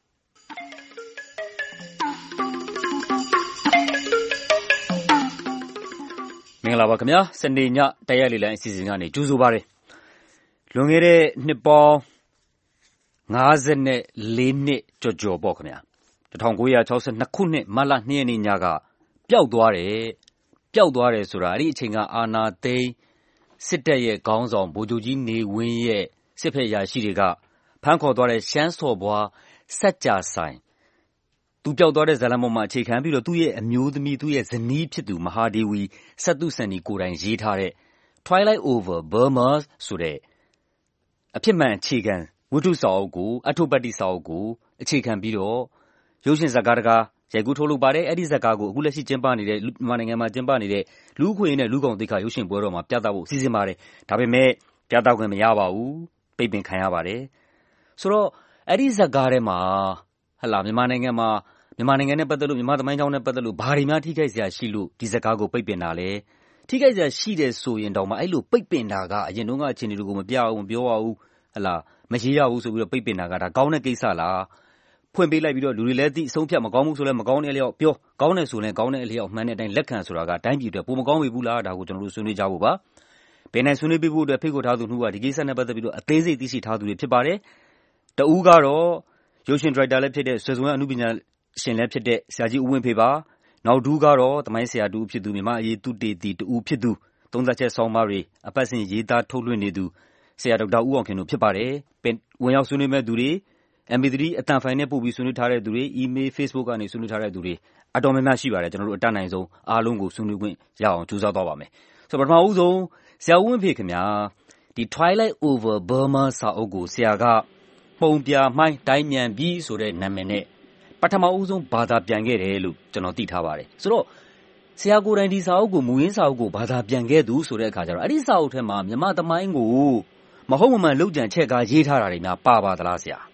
မင်္ဂလာပါခင်ဗျာစနေညတိုက်ရိုက်လေလိုင်းအစီအစဉ်ကနေကြိုဆိုပါရစေလွန်ခဲ့တဲ့နှစ်ပေါင်း၅၄နှစ်ကြော်ကြော်ပေါ့ခင်ဗျာ၁၉၆၂ခုနှစ်မတ်လ၂ရက်နေ့ညကပျောက်သွားတယ်ပျောက်သွားတယ်ဆိုတာအဲ့ဒီအချိန်ကအာနာသိန်းစစ်တပ်ရဲ့ခေါင်းဆောင်ဗိုလ်ချုပ်ကြီးနေဝင်းရဲ့စစ်ဖက်ရာရှိတွေကဖမ်းခေါ်သွားတဲ့ရှမ်းစော်ဘွားစัจ जा ဆိုင်သူပျောက်သွားတဲ့ဇာလန်ပေါ်မှာအခြေခံပြီးတော့သူ့ရဲ့အမျိုးသမီးသူ့ရဲ့ဇနီးဖြစ်သူမဟာဒေဝီစတုဆန်နီကိုယ်တိုင်ရေးထားတဲ့ Twilight Over Burma ဆိုတဲ့အဖြစ်မှန်အခြေခံဝတ္ထုစာအုပ်ကိုအထုပတ္တိစာအုပ်ကိုအခြေခံပြီးတော့ရုပ်ရှင်ဇာတ်ကားတကားရိုက်ကူးထုတ်လုပ်ပါတယ်အဲ့ဒီဇာတ်ကားကိုအခုလက်ရှိကျင်းပနေတဲ့မြန်မာနိုင်ငံမှာကျင်းပနေတဲ့လူ့အခွင့်အရေးနဲ့လူ့ကောင်သိက္ခာရုပ်ရှင်ပွဲတော်မှာပြသဖို့စီစဉ်ပါတယ်ဒါပေမဲ့ပြသခွင့်မရပါဘူးပိတ်ပင်ခံရပါတယ်ဆိုတော့အဲ့ဒီဇာတ်ကားထဲမှာဟလာမြန်မာနိုင်ငံမှာမြန်မာနိုင်ငံနဲ့ပတ်သက်လို့မြန်မာသမိုင်းကြောင်းနဲ့ပတ်သက်လို့ဘာတွေများထိခိုက်စရာရှိလို့ဒီဇာတ်ကားကိုပိတ်ပင်တာလဲထိခိုက်စရာရှိတယ်ဆိုရင်တောင်မှအဲ့လိုပိတ်ပင်တာကအရင်တုန်းကအခြေအနေတွေကိုမပြအောင်မပြောရဘူးဟလာမရေးရဘူးဆိုပြီးတော့ပိတ်ပင်တာကဒါကောင်းတဲ့ကိစ္စလားဖွင့်ပေးလိုက်ပြီးတော့လူတွေလည်းသိအဆုံးဖြတ်မကောင်းဘူးဆိုလည်းမကောင်းတဲ့အလျောက်ပြောကောင်းတယ်ဆိုလည်းကောင်းတဲ့အလျောက်မှန်တဲ့အတိုင်းလက်ခံဆိုတာကတိုင်းပြည်အတွက်ပိုမကောင်းဘူးလားဒါကိုကျွန်တော်တို့ဆွေးနွေးကြဖို့ပါဘယ်နိုင်ဆွေးနွေးပေးဖို့အတွက်ဖိတ်ခေါ်ထားသူတို့ကဒီကိစ္စနဲ့ပတ်သက်ပြီးတော့အသေးစိတ်သိရှိထားသူတွေဖြစ်ပါတယ်တဦးကတော့ရုပ်ရှင်ဒရိုက်တာလည်းဖြစ်တဲ့ဆွေစုံရအမှုပညာရှင်လည်းဖြစ်တဲ့ဆရာကြီးဦးဝင်းဖေပါနောက်ဒူးကတော့သမိုင်းဆရာတူဖြစ်သူမြန်မာအရေးသူတေတီတူဖြစ်သူသုံးသက်ချက်ဆောင်းပါးတွေအပတ်စဉ်ရေးသားထုတ်လွှင့်နေသူဆရာဒေါက်တာဦးအောင်ခင်တို့ဖြစ်ပါတယ်ဝင်ရောက်ဆွေးနွေးမဲ့သူတွေ M P three အတန်ဖိုင်နဲ့ပို့ပြီးဆွေးနွေးထားတဲ့သူတွေ email Facebook ကနေဆွေးနွေးထားတဲ့သူတွေအတော်များများရှိပါတယ်ကျွန်တော်တို့အတတ်နိုင်ဆုံးအားလုံးကိုဆွေးနွေးခွင့်ရအောင်ကြိုးစားသွားပါမယ်ဆိုတော့ပထမဦးဆုံးဆရာဦးဝင်းဖေခင်ဗျာဒီ Twilight Over Burma စာအုပ်ကိုဆရာကပုံပြမှိုင်းတိုင်းမြန်ပြီးဆိုတဲ့နာမည်နဲ့ပထမဦးဆုံးဘာသာပြန်ခဲ့တယ်လို့ကျွန်တော်သိထားပါတယ်ဆိုတော့ဆရာကိုယ်တိုင်ဒီစာအုပ်ကိုမူရင်းစာအုပ်ကိုဘာသာပြန်ခဲ့သူဆိုတဲ့အခါကျတော့အဲ့ဒီစာအုပ်ထဲမှာမြမသမိုင်းကိုမဟုတ်မမှန်လောက်ကြံချက်ကားရေးထားတာတွေများပါပါသလားဆရာ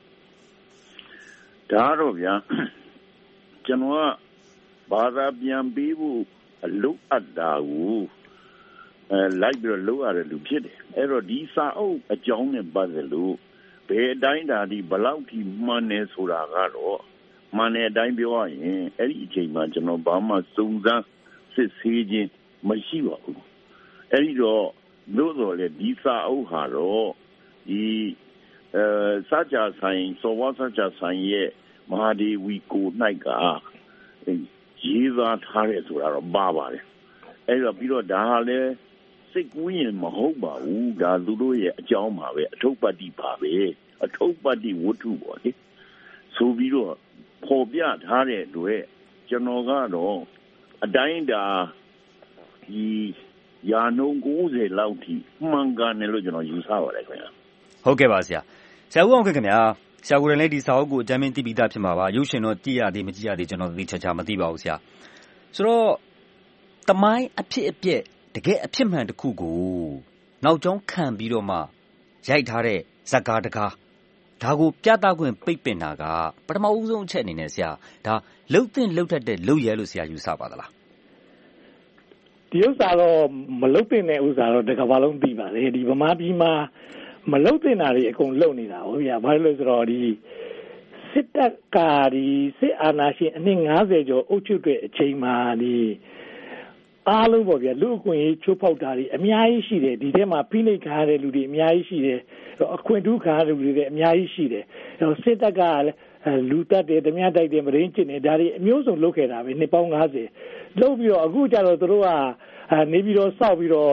ဒါတော့ဗျာကျွန်တော်ကဘာသာပြန်ပြီးဖို့အလုပ်အပ်တာကိုအဲလိုက်ပြီးတော့လုပ်ရတဲ့လူဖြစ်တယ်အဲ့တော့ဒီစာအုပ်အကြောင်းနဲ့ပတ်သက်လို့ဘယ်အတိုင်းဒါဒီဘလောက်ထိမှန်နေဆိုတာကတော့မှန်တဲ့အတိုင်းပြောရရင်အဲ့ဒီအချိန်မှာကျွန်တော်ဘာမှစုံစမ်းစစ်ဆေးခြင်းမရှိပါဘူးအဲ့ဒီတော့လို့တော့လေဒီစာအုပ်ဟာတော့ဒီအဲစัจ जा ဆိုင်စောဝါစัจ जा ဆိုင်ရဲ့မဟာဒေဝီကို၌ကရေးသားထားတယ်ဆိုတာတော့ပါပါတယ်အဲ့တော့ပြီးတော့ဒါဟာလေစိတ်ကူးရင်မဟုတ်ပါဘူးဒါသူတို့ရဲ့အကြောင်းပါပဲအထုပ်ပတ္တိပါပဲအထုပ်ပတ္တိဝတ္ထုပေါ့လေဆိုပြီးတော့ပေါ်ပြထားတဲ့အတွက်ကျွန်တော်ကတော့အတိုင်းဒါဒီရာနှုန်း၉၀လောက်ထိမှန်ကန်တယ်လို့ကျွန်တော်ယူဆပါတယ်ခင်ဗျာဟုတ်ကဲ့ပါဆရာဆရာဦးအောင်ခင်ဗျာဆရာကိုယ်တိုင်လည်းဒီစာအုပ်ကိုအကြမ်းမင်းသိပြီးသားဖြစ်မှာပါရုပ်ရှင်တော့ကြည့်ရသေးမကြည့်ရသေးကျွန်တော်သိချာချာမသိပါဘူးဆရာဆိုတော့တမိုင်းအဖြစ်အပျက်တကယ်အဖြစ်မှန်တစ်ခုကိုနောက်ကျောင်းခံပြီးတော့မှရိုက်ထားတဲ့ဇာတ်ကားတကားဒါကိုပြသခွင့်ပိတ်ပင်တာကပထမဦးဆုံးအချက်အနေနဲ့ဆရာဒါလှုပ်တဲ့လှုပ်တတ်တဲ့လှုပ်ရဲလို့ဆရာယူဆပါသလားဒီဥစ္စာတော့မလှုပ်တဲ့ဥစ္စာတော့တစ်ကမ္ဘာလုံးသိပါလေဒီဗမာပြည်မှာမလှုပ်တဲ့နာတွေအကုန်လှုပ်နေတာဟုတ်ဗျာဘာလို့လဲဆိုတော့ဒီစစ်တပ်ကဒီစစ်အာဏာရှင်အနှစ်၅၀ကျော်အုပ်ချုပ်တဲ့အချိန်မှာဒီအားလုံးပေါ့ဗျာလူအခွင့်အရေးချိုးဖောက်တာတွေအများကြီးရှိတယ်ဒီထဲမှာဖိနှိပ်ခံရတဲ့လူတွေအများကြီးရှိတယ်အခွင့်ထူးခံရတဲ့လူတွေလည်းအများကြီးရှိတယ်စစ်တပ်ကလည်းလူတက်တယ်ဓမြတိုက်တယ်မရင်းကျင်တယ်ဒါတွေအမျိုးစုံလုပ်ခဲ့တာပဲနှစ်ပေါင်း၅၀လုပ်ပြီးတော့အခုကျတော့သူတို့ကနေပြီးတော့စောက်ပြီးတော့ဟ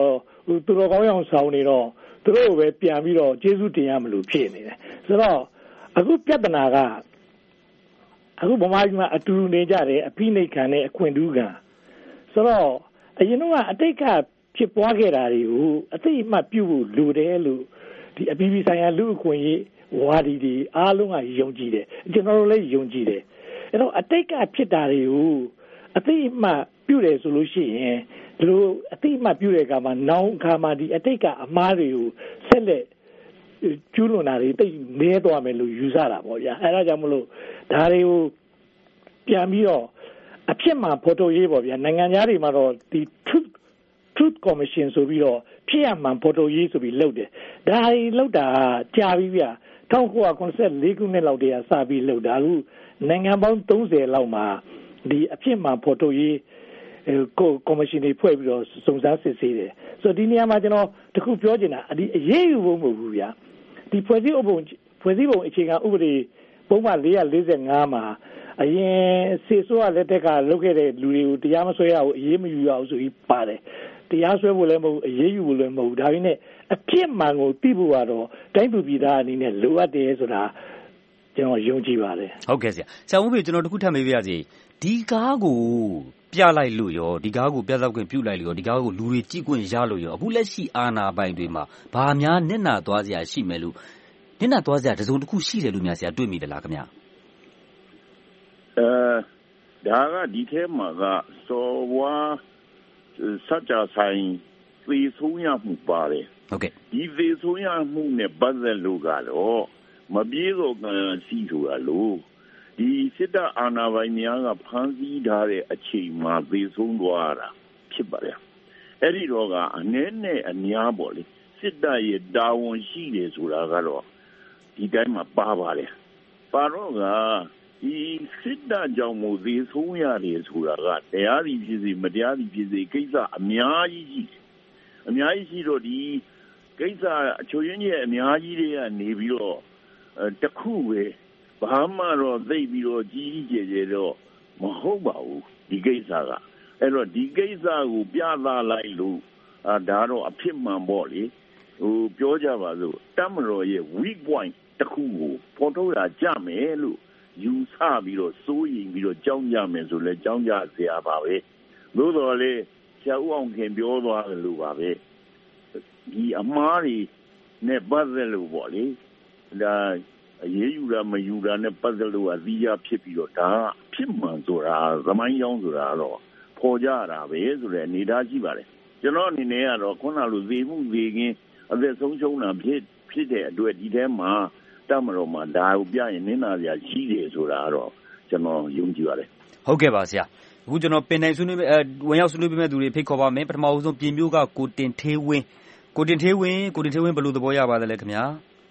သူတော်ကောင်းအောင်ဆောင်နေတော့သူတို့ပဲပြန်ပြီးတော့ကျေးဇူးတင်ရမလို့ဖြစ်နေတယ်ဆိုတော့အခုပြဿနာကအခုဗမာပြည်မှာအတူတူနေကြတယ်အဖိနှိတ်ခံနဲ့အခွင့်ထူးခံဆိုတော့အရင်ကအတိတ်ကဖြစ်ပွားခဲ့တာတွေကိုအသိအမှတ်ပြုဖို့လိုတယ်လို့ဒီအပြည်ပြည်ဆိုင်ရာလူ့အခွင့်အရေးဝါဒီတွေအားလုံးကယုံကြည်တယ်ကျွန်တော်တို့လည်းယုံကြည်တယ်အဲ့တော့အတိတ်ကဖြစ်တာတွေကိုအသိအမှတ်ပြုတယ်ဆိုလို့ရှိရင်ဒီလိုအသိအမှတ်ပြုတဲ့အခါမှာနောင်အခါမှာဒီအတိတ်ကအမှားတွေကိုဆက်လက်ကျူးလွန်တာတွေတိတ်နေသွားမယ်လို့ယူဆတာပေါ့ဗျာအဲ့ဒါကြောင့်မလို့ဒါတွေကိုပြန်ပြီးတော့အဖြစ်မှန်ဖော်ထုတ်ရေးပေါ့ဗျာနိုင်ငံသားတွေမှာတော့ဒီ truth truth commission ဆိုပြီးတော့ဖြစ်ရမှန်ဖော်ထုတ်ရေးဆိုပြီးလုပ်တယ်ဒါတွေလုပ်တာကြာပြီဗျာ၁၉၇၄ခုနှစ်လောက်တည်းကစပြီးလုပ်တာအခုနိုင်ငံပေါင်း၃၀လောက်မှာဒီအဖြစ်မှန်ဖော်ထုတ်ရေးကိုကော်မရှင်တွေဖွဲ့ပြီးတော့စုံစမ်းစစ်ဆေးတယ်ဆိုတော့ဒီနေရာမှာကျွန်တော်တခုပြောချင်တာဒီအရေးယူဖို့မဟုတ်ဘူးဗျာဒီဖွဲ့စည်းပုံဖွဲ့စည်းပုံအခြေခံဥပဒေပုံမှန်၄၄၅မှာအရင်စေဆိုးရလက်ထက်ကလုပ်ခဲ့တဲ့လူတွေကိုတရားမစွဲရဘူးအရေးမယူရဘူးဆိုပြီးပါတယ်တရားစွဲဖို့လည်းမဟုတ်အရေးယူဖို့လည်းမဟုတ်ဒါပေမဲ့အဖြစ်မှန်ကိုသိဖို့ကတော့တိုင်းသူပြည်သားအနေနဲ့လိုအပ်တယ်ဆိုတာကျွန်တော်ယုံကြည်ပါတယ်ဟုတ်ကဲ့ဆရာဆရာဦးဖေကျွန်တော်တခုထပ်မေးပြရစီဒီကားကိုပြလိုက်လို့ရောဒီကားကိုပြသခွင့်ပြုလိုက်လို့ရောဒီကားကိုလူတွေကြည့်ခွင့်ရလို့ရောအခုလက်ရှိအာဏာပိုင်တွေမှာဘာများနစ်နာသွားစရာရှိမယ်လို့နစ်နာသွားစရာတစုံတစ်ခုရှိတယ်လို့များဆရာတွေ့မိတယ်လားခင်ဗျအဲဒါကဒီထဲမှာကစော်ဝါစัจ जा ဆိုင်သေဆုံးရမှုပါတယ်ဟုတ်ကဲ့ဒီသေဆုံးရမှုနဲ့ပတ်သက်လို့ကတော့မပြေတော့ကစီဆိုတာလို့ဒီစစ်တပ်အာဏာပိုင်များကဖမ်းဆီးထားတဲ့အချိန်မှာသေဆုံးသွားတာဖြစ်ပါလေအဲ့ဒီတော့ကအနည်းနဲ့အများပေါ့လေစစ်တပ်ရဲ့တာဝန်ရှိတယ်ဆိုတာကတော့ဒီတိုင်းမှာပါပါလေပါတော့ကဒီစစ်တပ်ကြောင့်မို့သေဆုံးရတယ်ဆိုတာကတရားစီဖြစ်စီမတရားစီဖြစ်စီကိစ္စအများကြီးရှိတယ်အများကြီးရှိတော့ဒီကိစ္စအချို့ရင်းရဲ့အများကြီးတွေကနေပြီးတော့တခုပဲဘာမှတော့သိပြီးတော့ကြီးကြီးကျယ်ကျယ်တော့မဟုတ်ပါဘူးဒီကိစ္စကအဲ့တော့ဒီကိစ္စကိုပြသလိုက်လို့အာဒါတော့အဖြစ်မှန်ပေါ့လေဟိုပြောကြပါစို့တမတော်ရဲ့ weak point တခုကိုပေါ်ထုတ်တာကြမယ်လို့ယူဆပြီးတော့စိုးရိမ်ပြီးတော့ကြောင်းကြမယ်ဆိုလဲကြောင်းကြเสียပါပဲသို့တော်လေဆရာဦးအောင်ခင်ပြောသွားတယ်လို့ပါပဲဒီအမားတွေနဲ့ပတ်သက်လို့ပေါ့လေဒါအရေးယူတာမယူတာနဲ့ပတ်သက်လို့အသီးရဖြစ်ပြီးတော့ဒါဖြစ်မှန်ဆိုတာသမိုင်းကြောင်းဆိုတာတော့ပေါ်ကြတာပဲဆိုတဲ့အနေထားရှိပါတယ်ကျွန်တော်အနေနဲ့ကတော့ခုနလိုသေမှုသေခင်အသက်ဆုံးရှုံးတာဖြစ်ဖြစ်တဲ့အတွက်ဒီထဲမှာတမတော်မှာဒါကိုပြရင်နင်းနာစရာရှိတယ်ဆိုတာတော့ကျွန်တော်ယုံကြည်ပါတယ်ဟုတ်ကဲ့ပါဆရာအခုကျွန်တော်ပင်နိုင်ဆွေးနွေးအဲဝင်ရောက်ဆွေးနွေးပေးမဲ့သူတွေဖိတ်ခေါ်ပါမယ်ပထမဦးဆုံးပြင်မျိုးကကိုတင်သေးဝင်းကိုတင်သေးဝင်းကိုတင်သေးဝင်းဘယ်လိုသဘောရပါသလဲခင်ဗျာ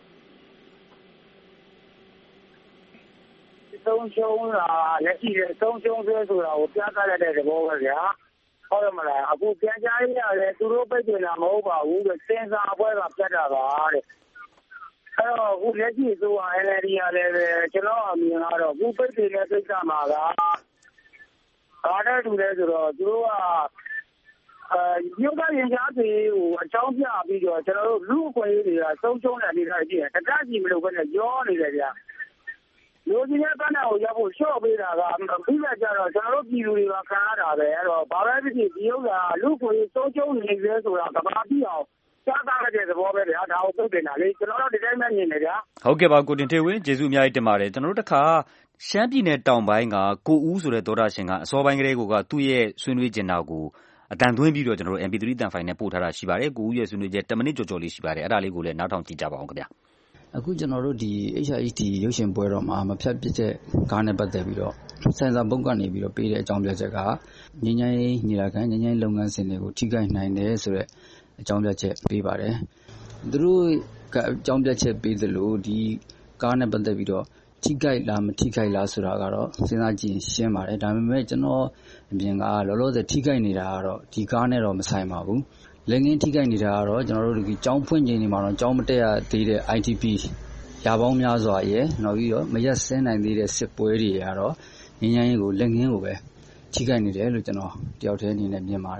ဆုံးရှုံးတာလက်ရှိတဲ့ဆုံးရှုံးဆွဲဆိုတာကိုပြသရတဲ့သဘောပဲဗျာဟုတ်တယ်မလားအခုပြန်ကြားရရတယ်သူတို့ပိတ်နေတာမဟုတ်ပါဘူးတဲ့စင်စာအပွဲကပြတ်တာပါတဲ့အဲ့တော့အခုလက်ရှိဆိုရင် N L D ရလည်းပဲကျွန်တော်အမြင်ကတော့အခုပိတ်နေတဲ့ကိစ္စမှာကဘာနဲ့တူလဲဆိုတော့သူတို့ကအဲရုပ်ကရင်ကြားစီကိုအကြောင်းပြပြီးတော့ကျွန်တော်တို့လူအခွင့်အရေးတွေကဆုံးရှုံးတဲ့အနေအထားရှိတယ်တကယ်ကြီးမလို့ပဲရောနေတယ်ဗျာလူကြီးရဲ့ဘဏ္ဍာကိုရောက်ဖို့လျှော့ပေးတာကပြီးတော့ကျတော့ကျွန်တော်တို့ပြည်သူတွေကခံရတာပဲအဲ့တော့ဘာပဲဖြစ်ဖြစ်ဒီဥစ္စာလူကိုစိုးကျုံနေသေးဆိုတာကဘာပြီးအောင်ကြားသားတဲ့သဘောပဲဗျာဒါကိုပြုတ်တင်တာလေကျွန်တော်တို့ဒီတိုင်းမှမြင်နေဗျာဟုတ်ကဲ့ပါကိုတင်ထေဝင်းကျေးဇူးအများကြီးတင်ပါတယ်ကျွန်တော်တို့တခါရှမ်းပြည်နယ်တောင်ပိုင်းကကိုဦးဆိုတဲ့သောတာရှင်ကအစောပိုင်းကလေးကသူ့ရဲ့ဆွေးနွေးကျင်တာကိုအတန်သွင်းပြီးတော့ကျွန်တော်တို့ M P three တန်ဖိုင်နဲ့ပို့ထားတာရှိပါတယ်ကိုဦးရဲ့ဆွေးနွေးချက်tenမိနစ်ကြော်ကြော်လေးရှိပါတယ်အဲ့ဒါလေးကိုလည်းနောက်ထောင်ကြည့်ကြပါအောင်ခင်ဗျာအခုကျွန်တော်တို့ဒီ H I T ရုပ်ရှင်ပွဲတော်မှာမဖြတ်ပစ်တဲ့ကားနဲ့ပတ်သက်ပြီးတော့စင်ဆာဘုတ်ကနေပြီးတော့ပေးတဲ့အကြောင်းပြချက်ကငញ្ញိုင်းညီလာခံငញ្ញိုင်းလုပ်ငန်းစဉ်တွေကိုထိခိုက်နိုင်တယ်ဆိုတဲ့အကြောင်းပြချက်ပေးပါတယ်သူတို့ကအကြောင်းပြချက်ပေးသလိုဒီကားနဲ့ပတ်သက်ပြီးတော့ထိခိုက်လားမထိခိုက်လားဆိုတာကတော့စဉ်းစားကြည့်ရှင်းပါတယ်ဒါပေမဲ့ကျွန်တော်အပြင်ကလောလောဆယ်ထိခိုက်နေတာကတော့ဒီကားနဲ့တော့မဆိုင်ပါဘူးလက်ငင်းထိခိုက်နေတာကတော့ကျွန်တော်တို့ဒီကျောင်းဖွင့်ချိန်တွေမှာတော့ကျောင်းမတက်ရသေးတဲ့ I T P ရာပေါင်းများစွာရဲ့နောက်ပြီးတော့မရက်စင်းနိုင်သေးတဲ့စစ်ပွဲတွေကတော့ငញ្ញိုင်းကိုလက်ငင်းကိုပဲထိခိုက်နေတယ်လို့ကျွန်တော်တယောက်တည်းအနေနဲ့မြင်ပါတယ်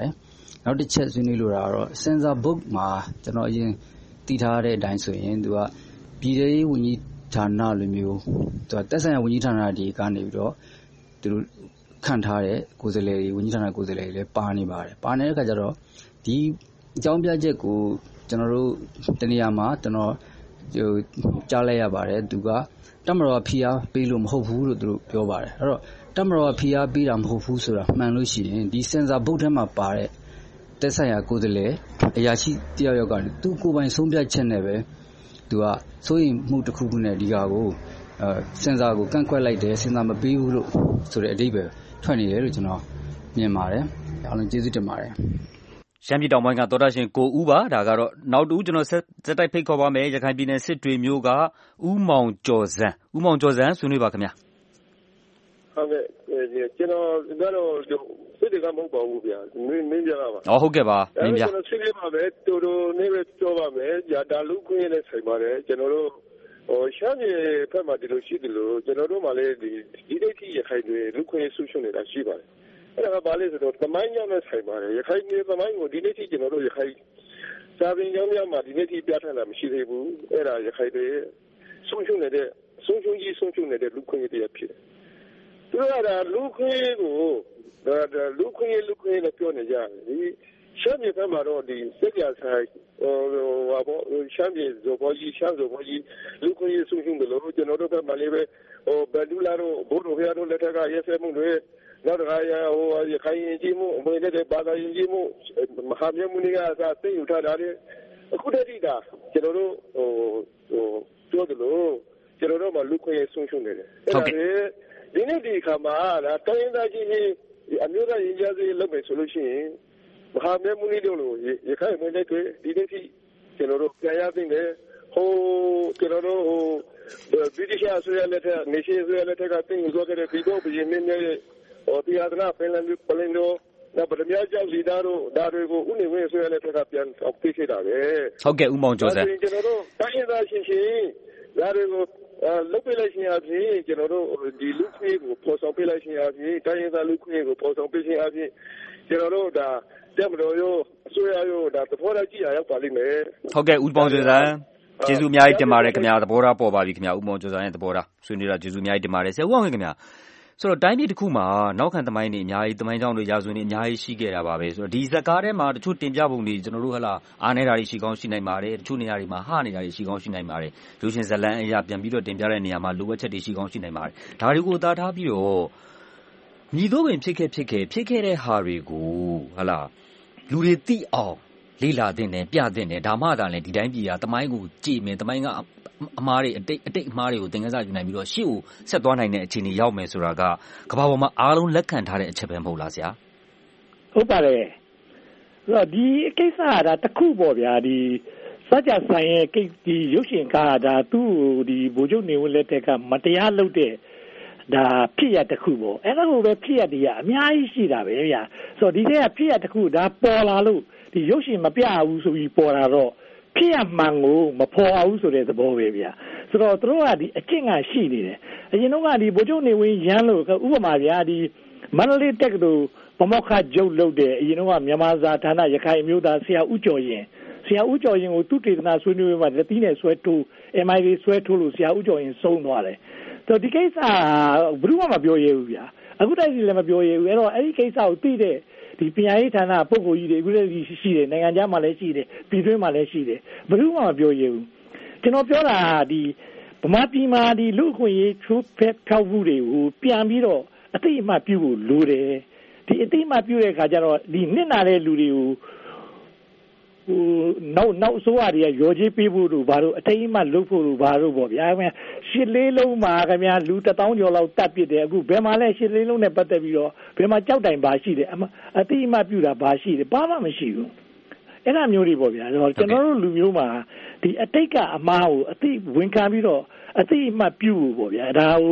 နောက်တစ်ချက်ဆွေးနွေးလိုတာကတော့ Censor Board မှာကျွန်တော်အရင်တည်ထားတဲ့အတိုင်းဆိုရင်သူကပြည်ထောင်စုဝန်ကြီးဌာနလိုမျိုးသူကတက်ဆိုင်ရာဝန်ကြီးဌာနတွေကနေပြီးတော့သူတို့ခန့်ထားတဲ့ကိုယ်စားလှယ်တွေဝန်ကြီးဌာနကိုယ်စားလှယ်တွေလည်းပါနေပါတယ်ပါနေတဲ့အခါကျတော့ဒီအကြောင်းပြချက်ကိုကျွန်တော်တို့တနေရာမှာကျွန်တော်ဟိုကြားလိုက်ရပါတယ်သူကတမတော်ဖိအားပေးလို့မဟုတ်ဘူးလို့သူတို့ပြောပါတယ်အဲ့တော့တမတော်ဖိအားပေးတာမဟုတ်ဘူးဆိုတာမှန်လို့ရှိရင်ဒီ Censor Board ထဲမှာပါတဲ့တက်ဆိုင်ရာကိုယ်စားလှယ်အရာရှိတယောက်ယောက်ကသူကိုယ်ပိုင်ဆုံးဖြတ်ချက်နဲ့ပဲသူကစိုးရင်မှုတစ်ခုခုနဲ့ဒီဟာကိုအဲ Censor ကိုကန့်ကွက်လိုက်တယ် Censor မပေးဘူးလို့ဆိုတဲ့အဓိပ္ပာယ်ထွက်နေတယ်လို့ကျွန်တော်မြင်ပါတယ်အားလုံးကျေးဇူးတင်ပါတယ်ရှမ်းပြည်တောင်ပိုင်းကသောတာရှင်ကိုဦးပါဒါကတော့နောက်တူကျွန်တော်ဆက်ဆက်တိုက်ဖိတ်ခေါ်ပါမယ်ရခိုင်ပြည်နယ်စစ်တွေမျိုးကဦးမောင်ကျော်စံဦးမောင်ကျော်စံဆွေးနွေးပါခင်ဗျာဟုတ်ကဲ့ကျွန်တော်ကတော့စစ်တွေကမဟုတ်ပါဘူးဗျာမင်းမင်းပြပါပါဟောဟုတ်ကဲ့ပါမင်းပြကျွန်တော်စစ်တွေပါပဲတူတူနေပဲပြောပါမယ်ညာဒါလူခွင့်ရတဲ့ဆိုင်ပါတယ်ကျွန်တော်တို့ဟိုရှမ်းပြည်ဖက်မှာဒီလိုရှိတယ်လို့ကျွန်တော်တို့မှလည်းဒီဒီဒိတ်ကြီးရခိုင်တွေလူခွင့်ဆူရှုံနေတာရှိပါတယ်အဲ့ဒါကဘာလဲဆိုတော့သမိုင်းကြောင့်လည်းဆိုင်ပါတယ်ရခိုင်ပြည်သမိုင်းကိုဒီနေ့ထိကျွန်တော်တို့ရခိုင်စာပင်ကျောင်းများမှာဒီနေ့ထိပြဋ္ဌာန်းတာမရှိသေးဘူးအဲ့ဒါရခိုင်တွေဆုံးရှုံးနေတဲ့ဆုံးရှုံးကြီးဆုံးရှုံးနေတဲ့လူခွင့်ရတဲ့ဖြစ်တယ်သူကဒါလူခွင့်ကိုဒါလူခွင့်လူခွင့်လည်းပြောနေကြတယ်ဒီရှမ်းပြည်ဘက်မှာတော့ဒီစစ်ကြဆိုင်ဟိုဟာပေါ့ရှမ်းပြည်ဇော်ဘောကြီးရှမ်းဇော်ဘောကြီးလူခွင့်ဆုံးရှုံးတယ်လို့ကျွန်တော်တို့ဘက်မှာလည်းပဲဟိုဘယ်လူလာတော့ဘိုးတို့ဖျားတို့လက်ထက်ကရဲစဲမှုတွေနောက်တခါရဟိုရခိုင်ရင်ကြီးမှုအမွေတဲ့ဘာသာရင်ကြီးမှုမဟာမြတ်မုနီကသာသိယူထားတာလေအခုတည်းကကျွန်တော်တို့ဟိုဟိုပြောတယ်လို့ကျွန်တော်တို့မှလူခွင့်ဆုံးရှုံးနေတယ်အဲ့ဒါလေဒီနေ့ဒီခါမှာဒါတိုင်းရင်းသားကြီးအမျိုးသားရင်ကြားစေးလုပ်မယ်ဆိုလို့ရှိရင်မဟာမြတ်မုနီတို့လိုရခိုင်မွေတဲ့တွေဒီနေ့ထိကျွန်တော်တို့ပြန်ရသိနေဟိုကျွန်တော်တို့ဟိုဗြိတိရှအစိုးရလက်ထက်နေရှိအစိုးရလက်ထက်ကသိယူသွားတဲ့ပြည်တော်ပြည်မင်းရဲ့ဟိုတရားနာပင်လန်ပလင်တို့နောက်ဗဒမြကြောက်စီသားတို့ဒါတွေကိုဥနေဝင်းဆိုရတဲ့ထက်ကပြန်ပြေးခဲ့တာပဲဟုတ်ကဲ့ဦးမောင်ကျော်စံကျွန်တော်တို့တိုင်းရင်းသားရှင်ရှင်ဒါတွေကိုလုတ်ပြလိုက်ရှင်အပြင်ကျွန်တော်တို့ဒီလူခွေးကိုပေါ်ဆောင်ပြလိုက်ရှင်အပြင်တိုင်းရင်းသားလူခွေးကိုပေါ်ဆောင်ပြရှင်အပြင်ကျွန်တော်တို့ဒါတက်မတော်ရောအစိုးရရောဒါသဘောထားကြည့်ရရောက်ပါလိမ့်မယ်ဟုတ်ကဲ့ဦးမောင်ကျော်စံကျေးဇူးအများကြီးတင်ပါတယ်ခင်ဗျာသဘောထားပေါ်ပါပြီခင်ဗျာဦးမောင်ကျော်စံရဲ့သဘောထားဆွေးနွေးတာကျေးဇူးအများကြီးတင်ပါတယ်ဆရာဦးအောင်ခင်ဗျာဆိုတော့တိုင်းပြည်တစ်ခုမှာနောက်ခံသမိုင်းတွေအများကြီးသမိုင်းကြောင်းတွေရာဇဝင်တွေအများကြီးရှိခဲ့တာပါပဲဆိုတော့ဒီဇာတ်ကားထဲမှာတချို့တင်ပြပုံတွေကျွန်တော်တို့ဟလာအားနေတာတွေရှိကောင်းရှိနိုင်ပါတယ်တချို့နေရာတွေမှာဟနေတာတွေရှိကောင်းရှိနိုင်ပါတယ်လူရှင်ဇလန်းအရာပြန်ပြီးတော့တင်ပြတဲ့နေရာမှာလိုအပ်ချက်တွေရှိကောင်းရှိနိုင်ပါတယ်ဒါတွေကိုအသာထားပြီးတော့မြည်တော့ပင်ဖြစ်ခဲ့ဖြစ်ခဲ့ဖြစ်ခဲ့တဲ့ဟာတွေကိုဟလာလူတွေသိအောင်လေ့လာသင့်တယ်ပြသင့်တယ်ဒါမှသာလေဒီတိုင်းပြည်ကသမိုင်းကိုကြည်မယ်သမိုင်းကအမားတွေအတိတ်အတိတ်အမားတွေကိုသင်ခန်းစာယူနိုင်ပြီးတော့ရှေ့ကိုဆက်သွားနိုင်တဲ့အခြေအနေရောက်မယ်ဆိုတာကကမ္ဘာပေါ်မှာအားလုံးလက်ခံထားတဲ့အချက်ပဲမဟုတ်လားဆရာဟုတ်ပါတယ်ဆိုတော့ဒီကိစ္စကဒါတစ်ခုပေါ့ဗျာဒီစကြဆိုင်ရဲ့ကိစ္စဒီရုပ်ရှင်ကားဒါသူ့ဒီဗိုလ်ချုပ်နေဝင်းလက်ထက်ကမတရားလုပ်တဲ့ဒါဖြစ်ရတစ်ခုပေါ့အဲ့ဒါကိုပဲဖြစ်ရတည်းအများကြီးရှိတာပဲဗျာဆိုတော့ဒီထဲကဖြစ်ရတစ်ခုဒါပေါ်လာလို့ဒီရုပ်ရှင်မပြဘူးဆိုပြီးပေါ်လာတော့ဖြစ်ရမှန်ကိုမဖော်အောင်ဆိုတဲ့သဘောပဲဗျာဆိုတော့တို့ကဒီအကျင့်ကရှိနေတယ်အရင်တော့ကဒီဗိုလ်ချုပ်နေဝင်းရမ်းလို့ဥပမာဗျာဒီမန္တလေးတက္ကသိုလ်ဗမောက္ခကျုပ်လုပ်တဲ့အရင်တော့ကမြန်မာစာဌာနရခိုင်မျိုးသားဆရာဦးကျော်ရင်ဆရာဦးကျော်ရင်ကိုသူတေသနာဆွေးနွေးမှာလက်သီးနဲ့ဆွဲထိုး M I D ဆွဲထိုးလို့ဆရာဦးကျော်ရင်ဆုံးသွားတယ်ဆိုတော့ဒီကိစ္စဘယ်သူမှမပြောရဘူးဗျာအခုတိုက်စီလည်းမပြောရဘူးအဲ့တော့အဲ့ဒီကိစ္စကိုသိတဲ့ဒီပညာရေးဌာနပုဂ္ဂိုလ်ကြီးတွေအခုလည်းရှိတယ်နိုင်ငံခြားမှာလည်းရှိတယ်ပြည်တွင်းမှာလည်းရှိတယ်ဘယ်သူမှမပြောရဘူးကျွန်တော်ပြောတာဒီဗမာပြည်မှာဒီလူ့အခွင့်အရေးချိုးဖက်ဖောက်မှုတွေကိုပြန်ပြီးတော့အသိအမှတ်ပြုဖို့လိုတယ်ဒီအသိအမှတ်ပြုတဲ့အခါကျတော့ဒီနစ်နာတဲ့လူတွေကိုဟိုနောက်နောက်အစိုးရတွေကရောကြီးပေးဖို့တို့ဘာလို့အထိတ်အမှတ်လုပ်ဖို့တို့ဘာလို့ပေါ့ဗျာခင်ဗျာရှစ်လေးလုံးမှာခင်ဗျာလူတစ်သောင်းကျော်လောက်တတ်ပစ်တယ်အခုဘယ်မှာလဲရှစ်လေးလုံးနဲ့ပတ်သက်ပြီးတော့ဘယ်မှာကြောက်တိုင်ပါရှိတယ်အတိအမှတ်ပြုတာဘာရှိတယ်ဘာမှမရှိဘူးအဲ့ဒါမျိုးတွေပေါ့ဗျာကျွန်တော်တို့လူမျိုးမှာဒီအတိတ်ကအမားကိုအတိဝန်ခံပြီးတော့အတိအမှတ်ပြုဖို့ပေါ့ဗျာဒါဟို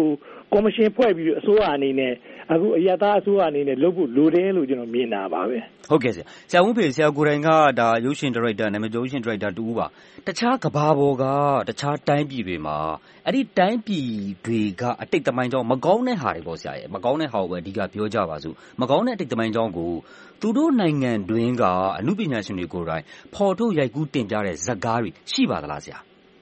ကော်မရှင်ဖွဲ့ပြီးအစိုးရအနေနဲ့အခုအရသာအစိုးရအနေနဲ့လုပ်ဖို့လိုတယ်လို့ကျွန်တော်မြင်တာပါပဲဟုတ်ကဲ့ဆရာဆရာဦးဖေဆရာကိုယ်တိုင်ကဒါရုပ်ရှင်ဒါရိုက်တာနာမည်ကျော်ရုပ်ရှင်ဒါရိုက်တာတူပါတခြားကဘာပေါ်ကတခြားတိုင်းပြည်တွေမှာအဲ့ဒီတိုင်းပြည်တွေကအတိတ်သမိုင်းကြောင်းမကောင်းတဲ့ဟာတွေပေါ့ဆရာရဲ့မကောင်းတဲ့ဟာကိုပဲအဓိကပြောကြပါစို့မကောင်းတဲ့အတိတ်သမိုင်းကြောင်းကိုသူတို့နိုင်ငံတွင်းကအမှုပညာရှင်တွေကိုယ်တိုင်ဖော်ထုတ်ရိုက်ကူးတင်ပြတဲ့ဇာတ်ကားတွေရှိပါသလားဆရာ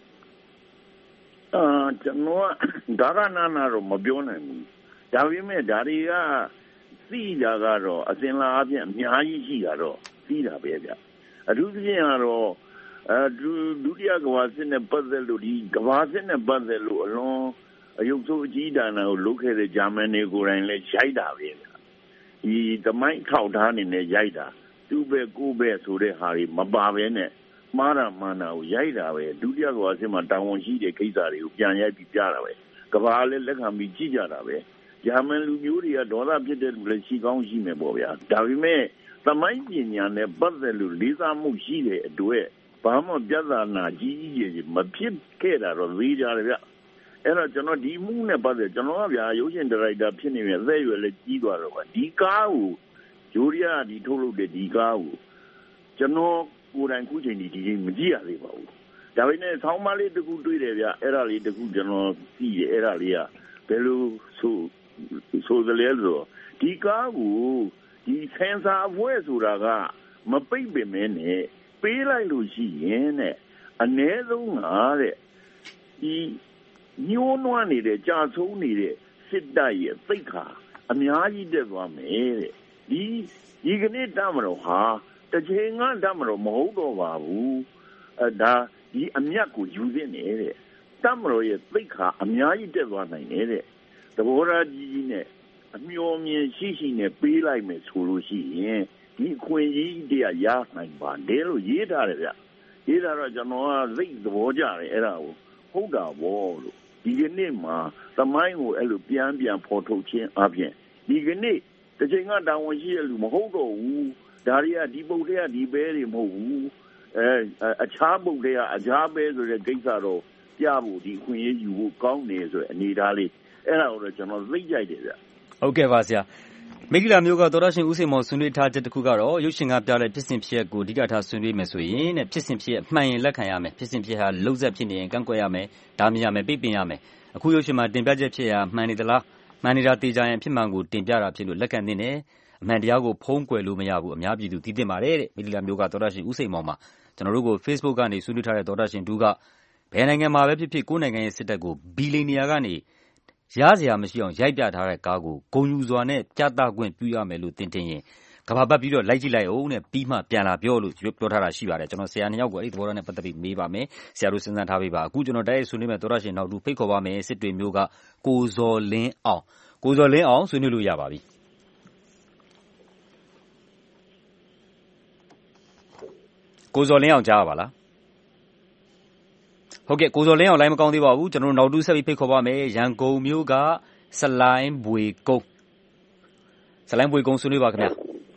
အာကျွန်တော်ဒါရနာနာတော့မပြောနိုင်ဘူးဒါပေမဲ့ဒါတွေကသိတာကတော့အစဉ်လာအပြင်အများကြီးရှိတာတော့သိတာပဲဗျအထူးသဖြင့်ကတော့အဲဒုတိယကမ္ဘာစစ်နဲ့ပတ်သက်လို့ဒီကမ္ဘာစစ်နဲ့ပတ်သက်လို့အလွန်အယုတ်ဆိုးအကြီးဒါနာကိုလုပ်ခဲ့တဲ့ဂျာမန်တွေကိုယ်တိုင်လည်းရိုက်တာပဲဗျဒီသမိုင်းထောက်ထားနေနဲ့ရိုက်တာသူ့ဘက်ကိုယ့်ဘက်ဆိုတဲ့ဟာတွေမပါဘဲနဲ့မာရမာနာကိုရိုက်တာပဲဒုတိယကမ္ဘာစစ်မှာတာဝန်ရှိတဲ့ကိစ္စတွေကိုပြန်ရိုက်ပြီးပြတာပဲကမ္ဘာလည်းလက်ခံပြီးကြည့်ကြတာပဲဂျာမန်လူမျိုးတွေကဒေါသဖြစ်တဲ့လူလည်းရှိကောင်းရှိမယ်ပေါ့ဗျာဒါပေမဲ့သမိုင်းပညာနဲ့ပတ်သက်လို့လေးစားမှုရှိတဲ့အတွက်ဘာမှပြဿနာကြီးကြီးကြီးမဖြစ်ခဲ့တာတော့သေးကြတယ်ဗျအဲ့တော့ကျွန်တော်ဒီမှုနဲ့ပတ်သက်ကျွန်တော်ကဗျာရုပ်ရှင်ဒါရိုက်တာဖြစ်နေပြီအသက်အရွယ်လည်းကြီးသွားတော့ဗျာဒီကားကိုဂျိုးရီးယားဒီထုတ်လုပ်တဲ့ဒီကားကိုကျွန်တော်ကိုယ်တိုင်ခုချိန်ဒီဒီမကြည့်ရသေးပါဘူးဒါပေမဲ့ဆောင်းမလေးတခုတွေ့တယ်ဗျအဲ့ဒါလေးတခုကျွန်တော်သိတယ်အဲ့ဒါလေးကဘယ်လိုဆိုဆိုတယ်လဲဆိုဒီကားကိုဒီဆင်ဆာအဖွဲဆိုတာကမပိတ်ပင်မဲနဲ့ပေးလိုက်လို့ရှိရင်တဲ့အ ਨੇ ဆုံးဟာတဲ့ဒီညှိုးနွမ်းနေတဲ့ကြာဆုံးနေတဲ့စစ်တပ်ရဲ့သိက္ခာအများကြီးတက်သွားမယ်တဲ့ဒီဒီကနေ့တမတော်ဟာတစ်ချိန်ကတမတော်မဟုတ်တော့ပါဘူးအဲဒါဒီအမြတ်ကိုယူသင့်နေတဲ့တမတော်ရဲ့သိက္ခာအများကြီးတက်သွားနိုင်တဲ့သဘောထားကြီးကြီးနဲ့အမျှော်မြင်ရှိရှိနဲ့ပေးလိုက်မယ်ဆိုလို့ရှိရင်ဒီအခွင့်အရေးတရားရနိုင်ပါတယ်လို့ရေးထားတယ်ဗျရေးထားတော့ကျွန်တော်ကသိသဘောကျတယ်အဲ့ဒါကိုဟုတ်တာဗောလို့ဒီကနေ့မှာသမိုင်းကိုအဲ့လိုပြန်ပြန်ဖော်ထုတ်ခြင်းအပြင်ဒီကနေ့တစ်ချိန်ကတာဝန်ရှိတဲ့လူမဟုတ်တော့ဘူးဒါတွေကဒီပုတ်တွေကဒီပဲတွေမဟုတ်ဘူးအဲအခြားပုတ်တွေကအခြားပဲဆိုတဲ့ကိစ္စတော့ပြဖို့ဒီခွင့်ရယူဖို့ကောင်းနေဆိုတဲ့အနေထားလေးအဲ့ဒါကိုတော့ကျွန်တော်သိကြိုက်တယ်ဗျဟုတ်ကဲ့ပါဆရာမိဂလာမျိုးကသောရရှင်ဦးစိန်မော်ဆွေးနွေးထားချက်တစ်ခုကတော့ရုပ်ရှင်ကပြတဲ့ဖြစ်စဉ်ဖြစ်ရပ်ကိုအဓိကထားဆွေးနွေးမယ်ဆိုရင်တဲ့ဖြစ်စဉ်ဖြစ်ရပ်မှန်ရင်လက်ခံရမယ်ဖြစ်စဉ်ဖြစ်ဟာလုံးဆက်ဖြစ်နေရင်ကန့်ကွက်ရမယ်ဒါမြင်ရမယ်ပြပင်ရမယ်အခုရုပ်ရှင်မှာတင်ပြချက်ဖြစ်ရာမှန်နေသလားမှန်နေတာတေချာရင်ဖြစ်မှန်ကိုတင်ပြတာဖြစ်လို့လက်ခံသင့်တယ်အမှန်တရားကိုဖုံးကွယ်လို့မရဘူးအများပြည်သူသိသင့်ပါတယ်တဲ့မိဂလာမျိုးကသောရရှင်ဦးစိန်မော်မှာကျွန်တော်တို့ကို Facebook ကနေဆွေးနွေးထားတဲ့သောရရှင်တူကဘယ်နိုင်ငံမှာပဲဖြစ်ဖြစ်ကိုယ်နိုင်ငံရဲ့စစ်တပ်ကိုဘီလီနီယာကနေရစရာမရှိအောင်ရိုက်ပြထားတဲ့ကားကိုဂုံယူစွာနဲ့ပြသခွင့်ပြုရမယ်လို့တင်တင်ရင်ကဘာပတ်ပြီးတော့လိုက်ကြည့်လိုက်အောင်နဲ့ပြီးမှပြန်လာပြောလို့ပြောထားတာရှိပါတယ်ကျွန်တော်ဆရာနှစ်ယောက်ကိုအဲ့ဒီသဘောထားနဲ့ပတ်သက်ပြီးမေးပါမယ်ဆရာတို့စဉ်းစားထားပေးပါအခုကျွန်တော်တိုက်ရိုက်ဆွေးနွေးမယ်သောရရှင်နောက်တူဖိတ်ခေါ်ပါမယ်စစ်တွေမျိုးကကိုဇော်လင်းအောင်ကိုဇော်လင်းအောင်ဆွေးနွေးလို့ရပါပြီကိုဇော်လင်းအောင်ကြားပါလားဟုတ်ကဲ့ကိုဇော်လင်းအောင်လိုင်းမကောင်းသေးပါဘူးကျွန်တော်တို့နောက်တူဆက်ပြီးဖိတ်ခေါ်ပါမယ်ရန်ကုန်မြို့ကစလိုင်းဘွေကုန်းစလိုင်းဘွေကုန်းဆွေးနွေးပါခင်ဗျာ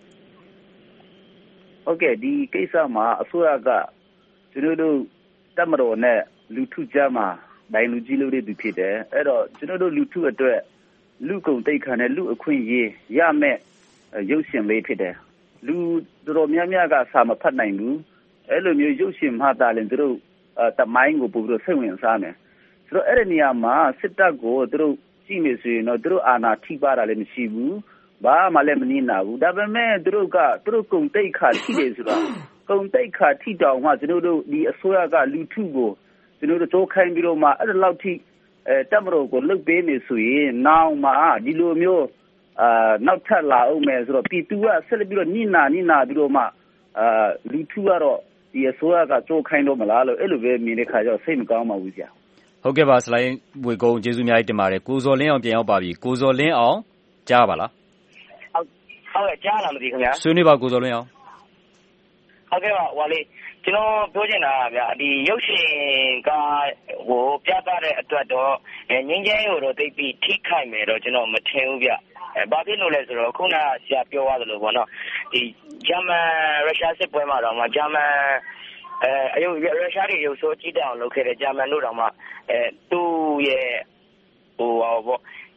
ဟုတ်ကဲ့ဒီကိစ္စမှာအစိုးရကကျွန်တော်တို့တပ်မတော်နဲ့လူထုကြားမှာဒိုင်လူကြီးလို့တွေဖြစ်တယ်အဲ့တော့ကျွန်တော်တို့လူထုအတွက်လူကုန်တိတ်ခါနဲ့လူအခွင့်အရေးရမဲ့ရုပ်ရှင်လေးဖြစ်တယ်လူတော်များများကစာမဖတ်နိုင်ဘူးအဲ့လိုမျိုးရုပ်ရှင်မှတာလည်းသူတို့တမိုင်းကိုပို့ပြီးစိတ်ဝင်စားတယ်ဆိုတော့အဲ့ဒီနေရာမှာစစ်တပ်ကိုသူတို့ကြည့်နေဆိုရင်တော့သူတို့အာဏာထိပါတာလည်းမရှိဘူးဘာမှလည်းမနှင်းနာဘူးဒါပေမဲ့သူတို့ကသူတို့ကုန်တိတ်ခါထိတယ်ဆိုတော့ကုန်တိတ်ခါထိတောင်မှကျွန်တော်တို့ဒီအစိုးရကလူထုကိုကျွန်တော်တို့တိုးခိုင်းပြီးတော့မှအဲ့လိုလောက်ထိအဲတပ်မတော်ကိုလုတ်ပေးနေဆိုရင်နောက်မှဒီလိုမျိုးအာနောက်ထပ်လာအောင်မယ်ဆိုတော့ပြည်သူကဆက်လက်ပြီးတော့ညှိနာညှိနာပြီးတော့မှအာလူထုကတော့ဒီအစိုးရကကြိုးခိုင်းတော့မလားလို့အဲ့လိုပဲမြင်တဲ့ခါကျတော့စိတ်မကောင်းပါဘူးဆရာဟုတ်ကဲ့ပါစလိုင်းဘွေကုန်းကျေးဇူးအများကြီးတင်ပါတယ်ကိုဇော်လင်းအောင်ပြန်ရောက်ပါပြီကိုဇော်လင်းအောင်ကြားပါလားဟုတ်ဟုတ်ကဲ့ကြားလားမသိခင်ဗျာဆွေးနွေးပါကိုဇော်လင်းအောင်ဟုတ်ကဲ့ပါဟိုလေကျွန်တော်ပြောချင်တာဗျာဒီရုပ်ရှင်ကဟိုပြသတဲ့အတွက်တော့ငင်းချင်းကိုတော့သိပြီးထိခိုက်မယ်တော့ကျွန်တော်မထင်ဘူးဗျအဲဘာဖြစ်လို့လဲဆိုတော့ခုနကဆရာပြောသွားသလိုပေါ့နော်ဒီဂျာမန်ရုရှားစစ်ပွဲမှာတော့မှဂျာမန်အဲအယုရုရှားတွေရုပ်ဆိုးကြည့်တဲ့အောင်လုပ်ခဲ့တဲ့ဂျာမန်တို့တော့မှအဲသူ့ရဲ့ဟိုပေါ့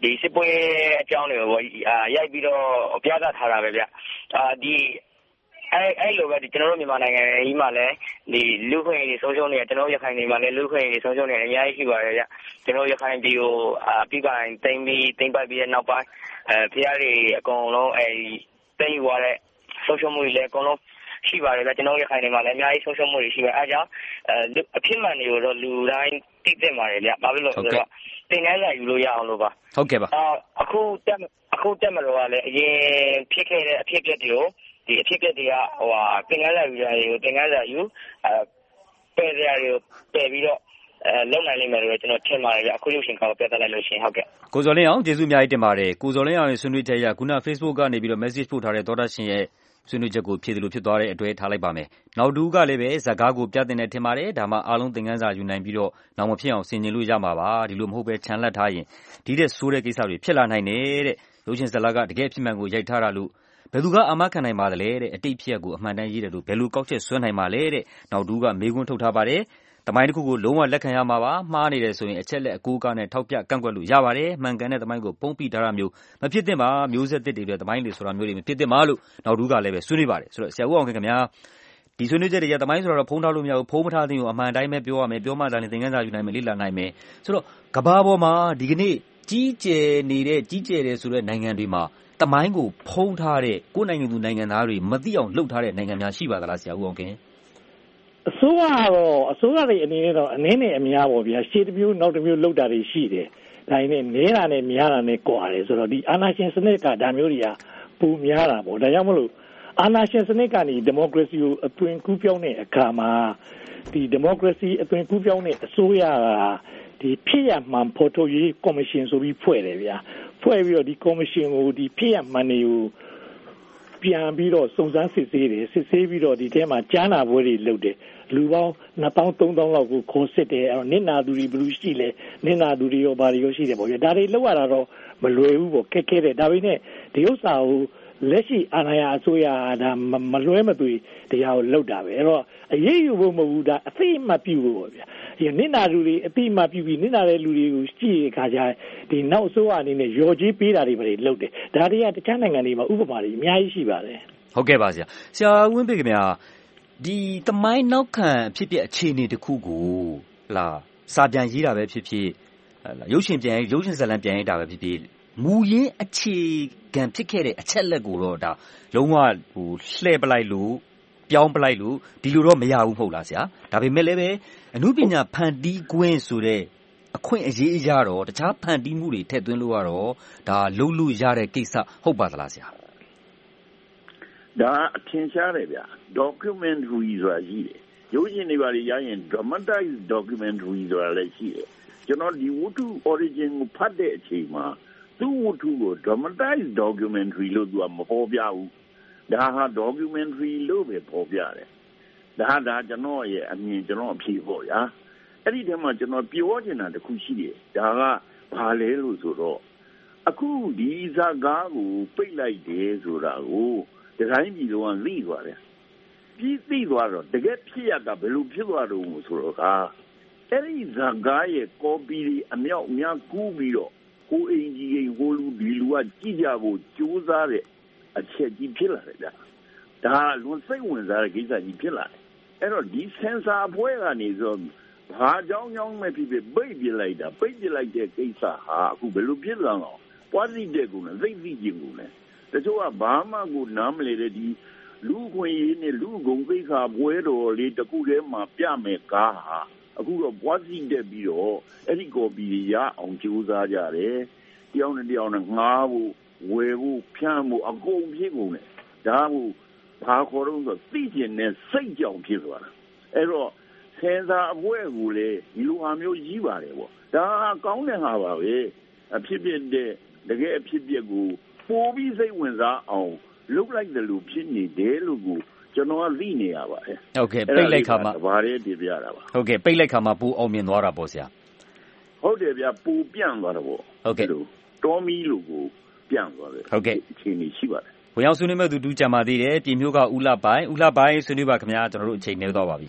ဒီစစ်ပွဲအကြောင်းတွေကိုရိုက်ပြီးတော့ပြသထားတာပဲဗျအာဒီအဲအဲ့လိုပဲဒီကျွန်တော်တို့မြန်မာနိုင်ငံကြီးမှာလည်းဒီလူခွင့်ရေးဆုံးရှုံးနေတယ်ကျွန်တော်ရခိုင်ပြည်မှာလည်းလူခွင့်ရေးဆုံးရှုံးနေတယ်အများကြီးရှိပါတယ်ဗျကျွန်တော်ရခိုင်ပြည်ကိုအာပြည်ပိုင်တိမ့်ပြီးတိမ့်ပိုက်ပြီးတဲ့နောက်ပိုင်းအဲဖျားတွေအကုန်လုံးအဲတိမ့်သွားတဲ့ဆုံးရှုံးမှုတွေလည်းအကုန်လုံးရှိပါတယ်ဗျကျွန်တော်ရခိုင်ပြည်မှာလည်းအများကြီးဆုံးရှုံးမှုတွေရှိပါတယ်အဲကြောင့်အဲအဖြစ်မှန်တွေကိုတော့လူတိုင်းသိသင့်ပါတယ်ဗျဘာဖြစ်လို့လဲဆိုတော့တင်နိုင်ရယူလို့ရအောင်လို့ပါဟုတ်ကဲ့ပါအခုတက်အခုတက်မလို့ကလည်းအရင်ဖြစ်ခဲ့တဲ့အဖြစ်အပျက်တွေကိုဒီအဖြစ်အပျက်တွေကဟိုဟာတင်ကန်းလာယူတာတွေကိုတင်ကန်းလာယူအဲပယ်ရတွေကိုပယ်ပြီးတော့အဲလုံနိုင်လိမ့်မယ်လို့ကျွန်တော်ထင်ပါတယ်ဗျအခုရုပ်ရှင်ကားကိုပြသလိုက်လို့ရှင်ဟုတ်ကဲ့ကိုဇော်လင်းအောင်ကျေးဇူးအများကြီးတင်ပါတယ်ကိုဇော်လင်းအောင်ရဲ့ဆွေးနွေးချက်ရခုန Facebook ကနေပြီးတော့ message ပို့ထားတဲ့သောတာရှင်ရဲ့ဆွေးနွေးချက်ကိုဖြည့်တယ်လို့ဖြစ်သွားတဲ့အတွက်ထားလိုက်ပါမယ်နောက်တူကလည်းပဲဇကားကိုပြတင်နေထင်ပါတယ်ဒါမှအားလုံးသင်ခန်းစာယူနိုင်ပြီးတော့နောက်မဖြစ်အောင်ဆင်ခြင်လို့ရမှာပါဒီလိုမဟုတ်ပဲခြံလက်ထားရင်ဒီတဲ့ဆိုးတဲ့ကိစ္စတွေဖြစ်လာနိုင်တယ်တဲ့ရုပ်ရှင်ဇာတ်လမ်းကတကယ်ဖြစ်မှန်ကိုရိုက်ထားတာလို့ဘယ်သူကအာမခံနိုင်ပါသလဲတဲ့အတိတ်ဖြစ်ရပ်ကိုအမှန်တမ်းရေးတယ်လို့ဘယ်လိုကောက်ချက်ဆွဲနိုင်ပါလဲတဲ့နောက်တူကမေးခွန်းထုတ်ထားပါတယ်တမိုင်းတစ်ခုကိုလုံးဝလက်ခံရမှာပါမှားနေတယ်ဆိုရင်အချက်လက်အကူအကနဲ့ထောက်ပြကန့်ကွက်လို့ရပါတယ်မှန်ကန်တဲ့တမိုင်းကိုပုံပြီးထားတာမျိုးမဖြစ်သင့်ပါမျိုးဆက်သစ်တွေတဲ့တမိုင်းတွေဆိုတာမျိုးတွေမဖြစ်သင့်ပါလို့နောက်တူကလည်းပဲဆွေးနွေးပါတယ်ဆိုတော့ဆရာဦးအောင်ခင်ခင်ဗျာဒီဆွေးနွေးချက်တွေကတမိုင်းဆိုတော့ဖုံးထားလို့မရဘူးဖုံးမထားသင့်ဘူးအမှန်တိုင်းပဲပြောရမယ်ပြောမှသာလည်းသင်ခန်းစာယူနိုင်မယ်လေ့လာနိုင်မယ်ဆိုတော့ကဘာပေါ်မှာဒီကနေ့ကြီးကျယ်နေတဲ့ကြီးကျယ်တယ်ဆိုတဲ့နိုင်ငံတွေမှာတမိုင်းကိုဖုံးထားတဲ့ကိုယ်နိုင်ငံသူနိုင်ငံသားတွေမသိအောင်လှုပ်ထားတဲ့နိုင်ငံများရှိပါသလားဆရာဦးအောင်ခင်အစိုးရကတော့အစိုးရတွေအနေနဲ့တော့အနည်းနဲ့အများပေါ့ဗျာရှေ့တစ်မျိုးနောက်တစ်မျိုးလှုပ်တာတွေရှိတယ်ဒါပေမဲ့နဲတာနဲ့များတာနဲ့ကွာတယ်ဆိုတော့ဒီအာဏာရှင်စနစ်ကဒါမျိုးတွေကပုံများတာပေါ့ဒါကြောင့်မလို့အာဏာရှင်စနစ်ကနေဒီမိုကရေစီကိုအသွင်ကူးပြောင်းတဲ့အခါမှာဒီဒီမိုကရေစီအသွင်ကူးပြောင်းတဲ့အစိုးရကဒီဖြစ်ရမှန်ဖော်ထုတ်ရေးကော်မရှင်ဆိုပြီးဖွဲ့တယ်ဗျာဖွဲ့ပြီးတော့ဒီကော်မရှင်ကိုဒီဖြစ်ရမှန်တွေကိုပြန်ပြီးတော့စုံစမ်းစစ်ဆေးတယ်စစ်ဆေးပြီးတော့ဒီထဲမှာကြားနာပွဲတွေလုပ်တယ်လူပေါင်းနှစ်သောင်းသုံးသောင်းလောက်ကိုခေါ်စစ်တယ်အဲ့တော့နင့်နာသူတွေဘယ်လိုရှိလဲနင့်နာသူတွေရောဘာတွေရောရှိတယ်ပေါ့ဗျာဒါတွေလောက်ရတာတော့မလွယ်ဘူးပေါ့ခက်ခဲတယ်ဒါပေမဲ့ဒီဥစ္စာကိုလက်ရှိအာဏာရအစိုးရဒါမလွဲမသွေတရားကိုလောက်တာပဲအဲ့တော့အရေးယူဖို့မဟုတ်ဘူးဒါအသိအမှတ်ပြုဖို့ပေါ့ဗျာဒီနင့်နာလူတွေအသိအမှတ်ပြုပြီးနင့်နာတဲ့လူတွေကိုကြည့်ရခါကြဒီနောက်အစိုးရအနေနဲ့ရော်ကြီးပေးတာတွေပဲလုပ်တယ်ဒါတွေကတခြားနိုင်ငံတွေမှာဥပမာတွေအများကြီးရှိပါတယ်ဟုတ်ကဲ့ပါဆရာဆရာဝင်းပိခင်ဗျာဒီတမိုင်းနောက်ခံဖြစ်ဖြစ်အခြေအနေတစ်ခုကိုလာစာပြန်ရေးတာပဲဖြစ်ဖြစ်ရုပ်ရှင်ပြန်ရုပ်ရှင်ဇာတ်လမ်းပြန်ရေးတာပဲဖြစ်ဖြစ်မူရင်းအခြေခံဖြစ်ခဲ့တဲ့အချက်လက်ကိုတော့ဒါလုံးဝဟိုလှည့်ပလိုက်လို့ပြောင်းပလိုက်လို့ဒီလိုတော့မရဘူးမဟုတ်လားဆရာဒါပေမဲ့လည်းပဲအမှုပညာဖန်တီးခွင့်ဆိုတဲ့အခွင့်အရေးအရာတော့တခြားဖန်တီးမှုတွေထည့်သွင်းလို့ကတော့ဒါလုံးလို့ရတဲ့ကိစ္စဟုတ်ပါသလားဆရာဒါအထင်ရှားတယ်ဗျာ documentary ဆိုတာရှိတယ်ရုပ်ရှင်တွေပါလေရရင် dramatized documentary ဆိုတာလည်းရှိတယ်ကျွန်တော်ဒီဝတ္ထု origin ကိုဖတ်တဲ့အချိန်မှာသူ့ဝတ္ထုကို dramatized documentary လို့သူကမပေါ်ပြဘူးဒါဟာ documentary လို့ပဲပေါ်ပြတယ်ဒါဒါကျွန်တော်ရဲ့အမြင်ကျွန်တော်အဖြေပေါ့ဗျာအဲ့ဒီတည်းမှာကျွန်တော်ပြောချင်တာတစ်ခုရှိတယ်ဒါကဘာလဲလို့ဆိုတော့အခုဒီဇာကားကိုပိတ်လိုက်တယ်ဆိုတာကိုဒီတိုင်းပြည်လုံးကသိသွားတယ်ပြီးသိသွားတော့တကယ်ဖြစ်ရတာဘယ်လိုဖြစ်သွားတော့ဆိုတော့ကအဲ့ဒီဇာကားရဲ့ copy တွေအမြောက်အများကူးပြီးတော့ကိုအင်ကြီးဟိုလူဒီလူကကြည့်ကြဖို့ကြိုးစားတဲ့အချက်ကြီးဖြစ်လာတယ်ဗျာဒါလွန်စိတ်ဝင်စားတဲ့ကိစ္စကြီးဖြစ်လာတယ်အဲ့တော့ဒီ sensor အဖွဲ့ကနေဆိုဘာကြောင့်ကြောင့်မဲ့ဖြစ်ဖြစ်ပိတ်ပြလိုက်တာပိတ်ပြလိုက်တဲ့ကိစ္စဟာအခုဘယ်လိုဖြစ်လာလဲပွားစီတဲ့ကုန်နဲ့သိသိချင်းကုန်နဲ့တချို့ကဘာမှကိုနားမလဲတဲ့ဒီလူခွင့်ရေးနဲ့လူဂုံသိက္ခာပွဲတော်လေးတစ်ခုတည်းမှာပြမယ်ကားဟာအခုတော့ပွားစီတဲ့ပြီးတော့အဲ့ဒီကော်ပီရအောင်ကြိုးစားကြတယ်တယောက်နဲ့တယောက်နဲ့ငှားဖို့ဝယ်ဖို့ဖြန့်ဖို့အကုန်ဖြစ်ကုန်တယ်ဒါကိုဘာခေါ်တော့ဆိုသိကျင်တဲ့စိတ်ကြောင့်ဖြစ်သွားတာအဲ့တော့ဆင်စာအပွဲကိုလေဒီလိုဟာမျိုးကြီးပါတယ်ပေါ့ဒါကောင်းတဲ့ဟာပါပဲအဖြစ်ဖြစ်တဲ့တကယ်အဖြစ်ပြက်ကိုပိုးပြီးစိတ်ဝင်စားအောင်လုပ်လိုက်တယ်လို့ဖြစ်နေတယ်လို့ကိုကျွန်တော်ကသိနေရပါတယ်ဟုတ်ကဲ့ပိတ်လိုက်ခါမှာဘာလဲတည်ပြတာပါဟုတ်ကဲ့ပိတ်လိုက်ခါမှာပိုးအောင်မြင်သွားတာပေါ့ဆရာဟုတ်တယ်ဗျာပိုးပြန့်သွားတာပေါ့ဟုတ်ကဲ့တော်မီလို့ကိုပြန့်သွားတယ်ဟုတ်ကဲ့အခြေအနေရှိပါတယ်ဝင်ရောက်ဆွေးနွေးမဲ့သူတူကြံပါသေးတယ်ပြည်မျိုးကဦးလှပိုင်ဦးလှပိုင်ဆွေးနွေးပါခင်ဗျာကျွန်တော်တို့အချိန်နေသွားပါပြီ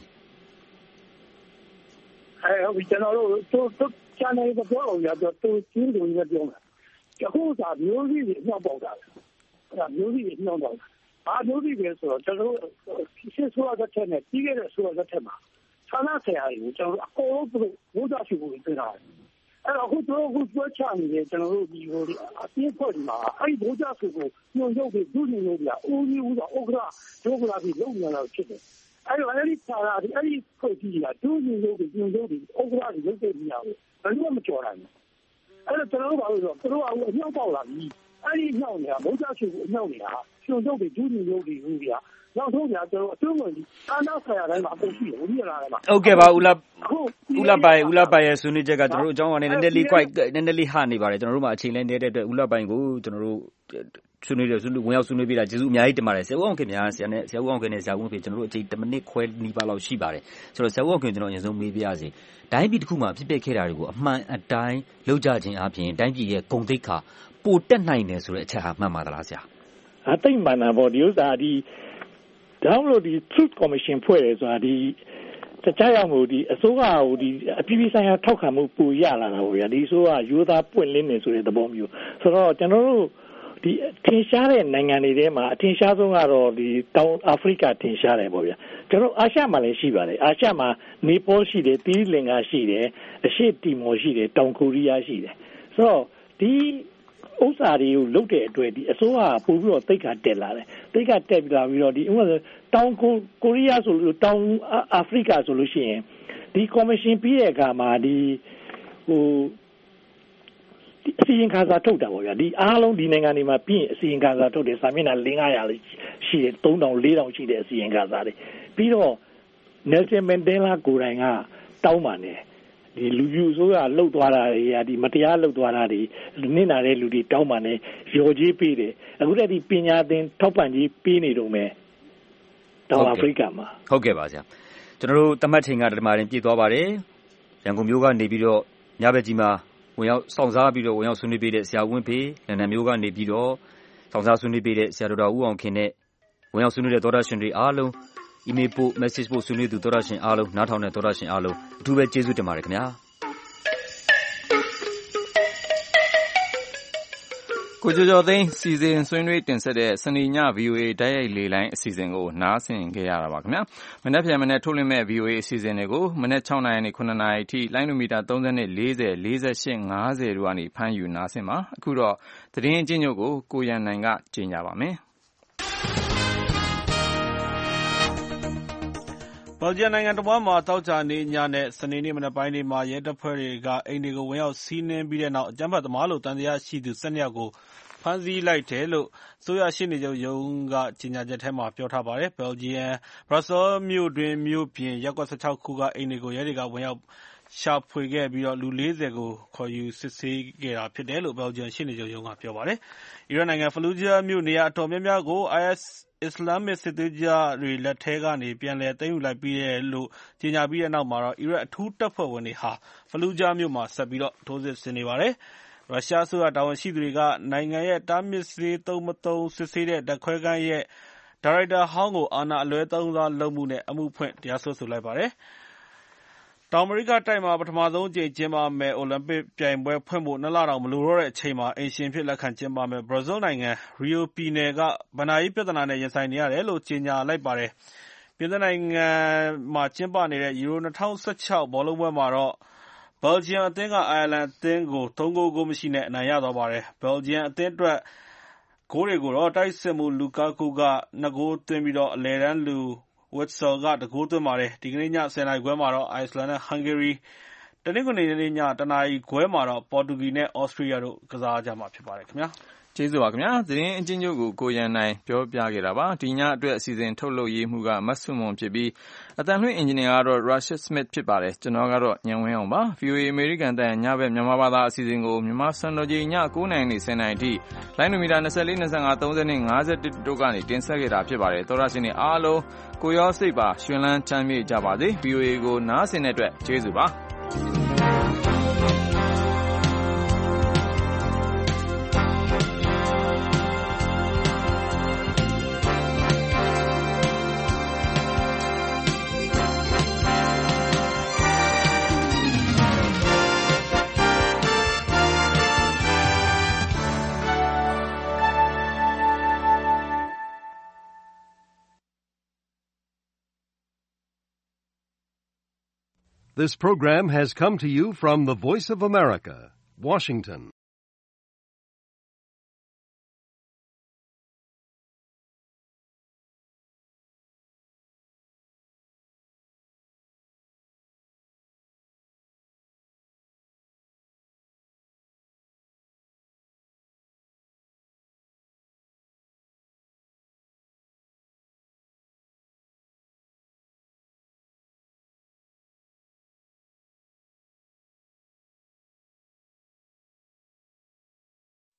အဲဟုတ်ကျွန်တော်တို့သူသူချန်နယ်ကိုပြောအောင်ရတော့သူချင်းတူနေပြောမှာအခုကမျိုးစီတွေနှောက်ပေါက်တာအဲ့မျိုးစီတွေနှောက်ပေါက်တာအားမျိုးစီတွေဆိုတော့ကျွန်တော်စစ်ဆိုးတဲ့ထက်နဲ့ပြီးခဲ့တဲ့ဆိုးတဲ့ထက်မှာဌာနဆိုင်ရာတွေကိုကျွန်တော်အကုန်လုံးသူတို့ဘုရားရှိခိုးပေးတာအဲ့တော့အခုတို့အခုပြောချနေတယ်ကျွန်တော်တို့ဒီဟိုအပြည့်ဖွဲ့ဒီမှာအဲ့ဒီဘုရားရှိခိုးညွှန်ချုပ်တွေဒုညွှန်ချုပ်တွေဦးကြီးဦးတော့ဥက္ကဋ္ဌဒုက္ကဋ္ဌတွေလုံနေတာဖြစ်တယ်အဲ့တော့အဲ့ဒီဌာနအဲ့ဒီဖွဲ့ကြီးကဒုညွှန်ချုပ်တွေညွှန်ချုပ်တွေဥက္ကဋ္ဌတွေလုပ်တဲ့နေရာကိုဘယ်လိုမှမကြော်နိုင်ဘူးအဲ့တော့ကျွန်တော်တို့ဘာလို့ဆိုတော့သူတို့ကအမြောက်ပေါက်လာပြီအဲ့ဒီမြောက်နေတာဘုရားရှိခိုးအမြောက်နေတာညွှန်ချုပ်တွေဒုညွှန်ချုပ်တွေဦးကြီးနောက်ဆုံးကြကျွန်တော်အတွေ့အကြုံဒီအာနာဆရာတိုင်းမှာပုံရှိတယ်ဦးကြီးလာတယ်မှာဟုတ်ကဲ့ပါဦးလာဦးလာပိုင်ဦးလာပိုင်ရဲ့ဆွေးနွေးချက်ကကျွန်တော်တို့အကြောင်းကနေနည်းနည်းလေး quite နည်းနည်းလေးဟနေပါတယ်ကျွန်တော်တို့မှာအချိန်လဲနေတဲ့အတွက်ဦးလာပိုင်ကိုကျွန်တော်တို့ဆွေးနွေးတယ်ဆွေးနွေးဝင်ရောက်ဆွေးနွေးပြတာကျေးဇူးအများကြီးတင်ပါတယ်ဆရာဦးအောင်ခင်ဗျာဆရာနဲ့ဆရာဦးအောင်ခင်နဲ့ဆရာဦးဖေကျွန်တော်တို့အချိန်တစ်မိနစ်ခွဲနီးပါးလောက်ရှိပါတယ်ဆိုတော့ဆရာဦးအောင်ခင်ကျွန်တော်အရင်ဆုံးမေးပြရစီတိုင်းပြည်တစ်ခုမှာဖြစ်ပျက်ခဲ့တာတွေကိုအမှန်အတိုင်းလုပ်ကြခြင်းအပြင်တိုင်းပြည်ရဲ့ဂုဏ်သိက္ခာပိုတက်နိုင်တယ်ဆိုတဲ့အချက်ဟာမှန်ပါသလားဆရာအသိမှန်တာပေါ့ဒီဥစ္စာဒီဒါမှမဟုတ်ဒီ Truth Commission ဖွဲ့တယ်ဆိုတာဒီတခြားရောက်မှုဒီအစိုးရဟိုဒီအပြည်ပြည်ဆိုင်ရာထောက်ခံမှုပူရလာတာပေါ့ဗျာဒီအစိုးရယူသားပွင့်လင်းနေဆိုတဲ့သဘောမျိုးဆိုတော့ကျွန်တော်တို့ဒီထင်ရှားတဲ့နိုင်ငံတွေထဲမှာအထင်ရှားဆုံးကတော့ဒီတောင်အာဖရိကထင်ရှားတယ်ပေါ့ဗျာကျွန်တော်အာရှမှာလည်းရှိပါတယ်အာရှမှာနေပေါရှိတယ်သီရိလင်္ကာရှိတယ်အရှေ့တီမောရှိတယ်တောင်ကိုရီးယားရှိတယ်ဆိုတော့ဒီဥစ္စာတွေကိုလုပ်တဲ့အတွက်ဒီအစိုးရကပို့ပြီးတော့တိတ်ခါတက်လာတယ်တိတ်ခါတက်လာပြီးတော့ဒီဥပမာတောင်ကိုရီးယားဆိုလို့တောင်အာဖရိကဆိုလို့ရှိရင်ဒီကော်မရှင်ပြီးတဲ့အခါမှာဒီဟိုအစီရင်ခံစာထုတ်တာပေါ့ဗျာဒီအားလုံးဒီနိုင်ငံတွေမှာပြီးရင်အစီရင်ခံစာထုတ်တယ်စာမျက်နှာလေးငါးရာလေးရှိတယ်သုံးထောင်လေးထောင်ရှိတဲ့အစီရင်ခံစာတွေပြီးတော့ Nelson Mandela ကိုယ်တိုင်ကတောင်းပန်တယ်ဒီလူမျိုးဆိုးကလှုပ်သွားတာတွေကဒီမတရားလှုပ်သွားတာတွေနစ်နာတဲ့လူတွေတောင်းပန်တယ်ရော်ကြီးပေးတယ်အခုတည်းဒီပညာသင်ထောက်ပံ့ကြီးပေးနေတော့မယ်တောင်အာဖရိကမှာဟုတ်ကဲ့ပါဆရာကျွန်တော်တို့တမတ်ချိန်ကတမန်ရင်ပြည့်သွားပါတယ်ရန်ကုန်မြို့ကနေပြီးတော့ညဘက်ကြီးမှာဝင်ရောက်စောင့်စားပြီးတော့ဝင်ရောက်ဆွေးနွေးပေးတဲ့ဆရာဝင်းဖေနန္ဒမျိုးကနေပြီးတော့စောင့်စားဆွေးနွေးပေးတဲ့ဆရာဒေါက်တာဦးအောင်ခင်နဲ့ဝင်ရောက်ဆွေးနွေးတဲ့သောတာရှင်တွေအားလုံး email ပို့ message ပို့ဆွေးနွေးသူသောတာရှင်အားလုံးနားထောင်တဲ့သောတာရှင်အားလုံးအထူးပဲကျေးဇူးတင်ပါတယ်ခင်ဗျာကိုကျော်ကျော်သိန်းစီစဉ်ဆွေးနွေးတင်ဆက်တဲ့စနေည ဗွီအိုအေ တိုက်ရိုက်လေလိုင်းအစီအစဉ်ကိုနားဆင်ခဲ့ရတာပါခင်ဗျာမနေ့ပြန်မနေ့ထုတ်လွှင့်မဲ့ ဗွီအိုအေ အစီအစဉ်တွေကိုမနေ့၆နာရီနဲ့၇နာရီအထိလိုင်းနိုမီတာ၃၀နဲ့၄၀ ၄၈ ၅၀တို့ကနေဖမ်းယူနားဆင်ပါအခုတော့သတင်းအကျဉ်းချုပ်ကိုကိုရန်နိုင်ကကြေညာပါမယ်ဘယ်လ်ဂျီယံနိုင်ငံတစ်ဝန်းမှာသောကြာနေ့ညနဲ့စနေနေ့မနက်ပိုင်းတွေမှာရဲတပ်ဖွဲ့တွေကအိမ်တွေကိုဝင်ရောက်စီးနင်းပြီးတဲ့နောက်အကြမ်းဖက်သမားလို့သံသယရှိသူ၁၂ယောက်ကိုဖမ်းဆီးလိုက်တယ်လို့အစိုးရရှေ့နေချုပ်ရုံးကကြေညာချက်ထဲမှာပြောထားပါတယ်။ဘယ်လ်ဂျီယံဘရပ်ဆဲလ်မြို့တွင်းမြို့ပြင်ရပ်ကွက်၁၆ခုကအိမ်တွေကိုရဲတွေကဝင်ရောက်ရှာဖွေခဲ့ပြီးလူလေးဆယ်ကိုခေါ်ယူစစ်ဆေးခဲ့တာဖြစ်တယ်လို့ဘယ်လ်ဂျီယံရှေ့နေချုပ်ရုံးကပြောပါတယ်။အီရတ်နိုင်ငံဖလူဂျာမြို့နေရာအတော်များများကို အိုင်အက်စ် အစ္စလာမစ်စစ်သွေးကြွတွေလက်ထဲကနေပြန်လည်သိမ်းယူလိုက်ပြီးတယ်လို့ကြေညာပြီးတဲ့နောက်မှာတော့အီရတ်အထူးတပ်ဖွဲ့ဝင်တွေဟာဖလူဂျာမြို့မှာဆက်ပြီးတော့ထိုးစစ်ဆင်နေပါတယ်။ရုရှားအစိုးရတာဝန်ရှိသူတွေကနိုင်ငံရဲ့တားမြစ်ဆေးသုံးမသုံးစစ်ဆေးတဲ့ဓာတ်ခွဲခန်းရဲ့ဒါရိုက်တာဟောင်းကိုအာဏာအလွဲသုံးစားလုပ်မှုနဲ့အမှုဖွင့်တရားစွဲဆိုလိုက်ပါတယ်။တောင်အမေရိကတိုက်မှာပထမဆုံးအကြိမ်ကျင်းပမယ့်အိုလံပစ်ပြိုင်ပွဲဖွင့်ဖို့နှစ်လတောင်မလိုတော့တဲ့အချိန်မှာအိမ်ရှင်အဖြစ်လက်ခံကျင်းပမယ့်ဘရာဇီးနိုင်ငံရီယိုပြည်နယ်ကဘဏ္ဍာရေးပြဿနာနဲ့ရင်ဆိုင်နေရတယ်လို့ကြေညာလိုက်ပါတယ်။ပြင်သစ်နိုင်ငံမှာကျင်းပနေတဲ့ယူရို၂၀၁၆ဘောလုံးပွဲမှာတော့ဘယ်လ်ဂျီယံအသင်းကအိုင်ယာလန်အသင်းကိုသုံးဂိုးဂိုးမရှိနဲ့အနိုင်ရသွားပါတယ်။ဘယ်လ်ဂျီယံအသင်းအတွက်ဂိုးတွေကိုတော့တိုက်စစ်မှူးလူကာကူကနှစ်ဂိုးသွင်းပြီးတော့အလယ်တန်းလူဝစ်ဆယ်ကတဂိုးသွင်းပါတယ်။ဒီကနေ့ည၁၀နာရီခွဲမှာတော့အိုက်စ်လန်နဲ့ဟန်ဂေရီတနင်္ဂနွေနေ့ညတနာရီခွဲမှာတော့ပေါ်တူဂီနဲ့ဩစတြီးယားတို့ကစားကြမှာဖြစ်ပါတယ်ခင်ဗျာ။ကျေးဇူးပါခင်ဗျာ။သတင်းအကျဉ်းချုပ်ကိုကိုရန်နိုင်ပြောပြခဲ့တာပါ။ဒီညအတွက်အစီအစဉ်ထုတ်လုပ်ရေးမှူးကမတ်ဆွမွန်ဖြစ်ပြီးအသံလွှင့်အင်ဂျင်နီယာကတော့ Rashid Smith ဖြစ်ပါတယ်။ကျွန်တော်ကတော့ညံဝင်းအောင်ပါ။ ဗွီအိုအေ အမေရိကန်အသံညဘက်မြန်မာဘာသာအစီအစဉ်ကိုမြန်မာစံတော်ချိန်ည၉နာရီနဲ့၁၀နာရီအထိလိုင်းနိုမီတာ၂၄ ၂၅ ၃၀နဲ့၅၁တို့ကနေတင်ဆက်ခဲ့တာဖြစ်ပါတယ်။သောရရှင်တွေအားလုံးကိုရောစိတ်ပါရှင်လန်းချမ်းမြေ့ကြပါစေ။ ဗွီအိုအေကိုနားဆင်တဲ့အတွက်ကျေးဇူးပါ။ This program has come to you from the Voice of America, Washington.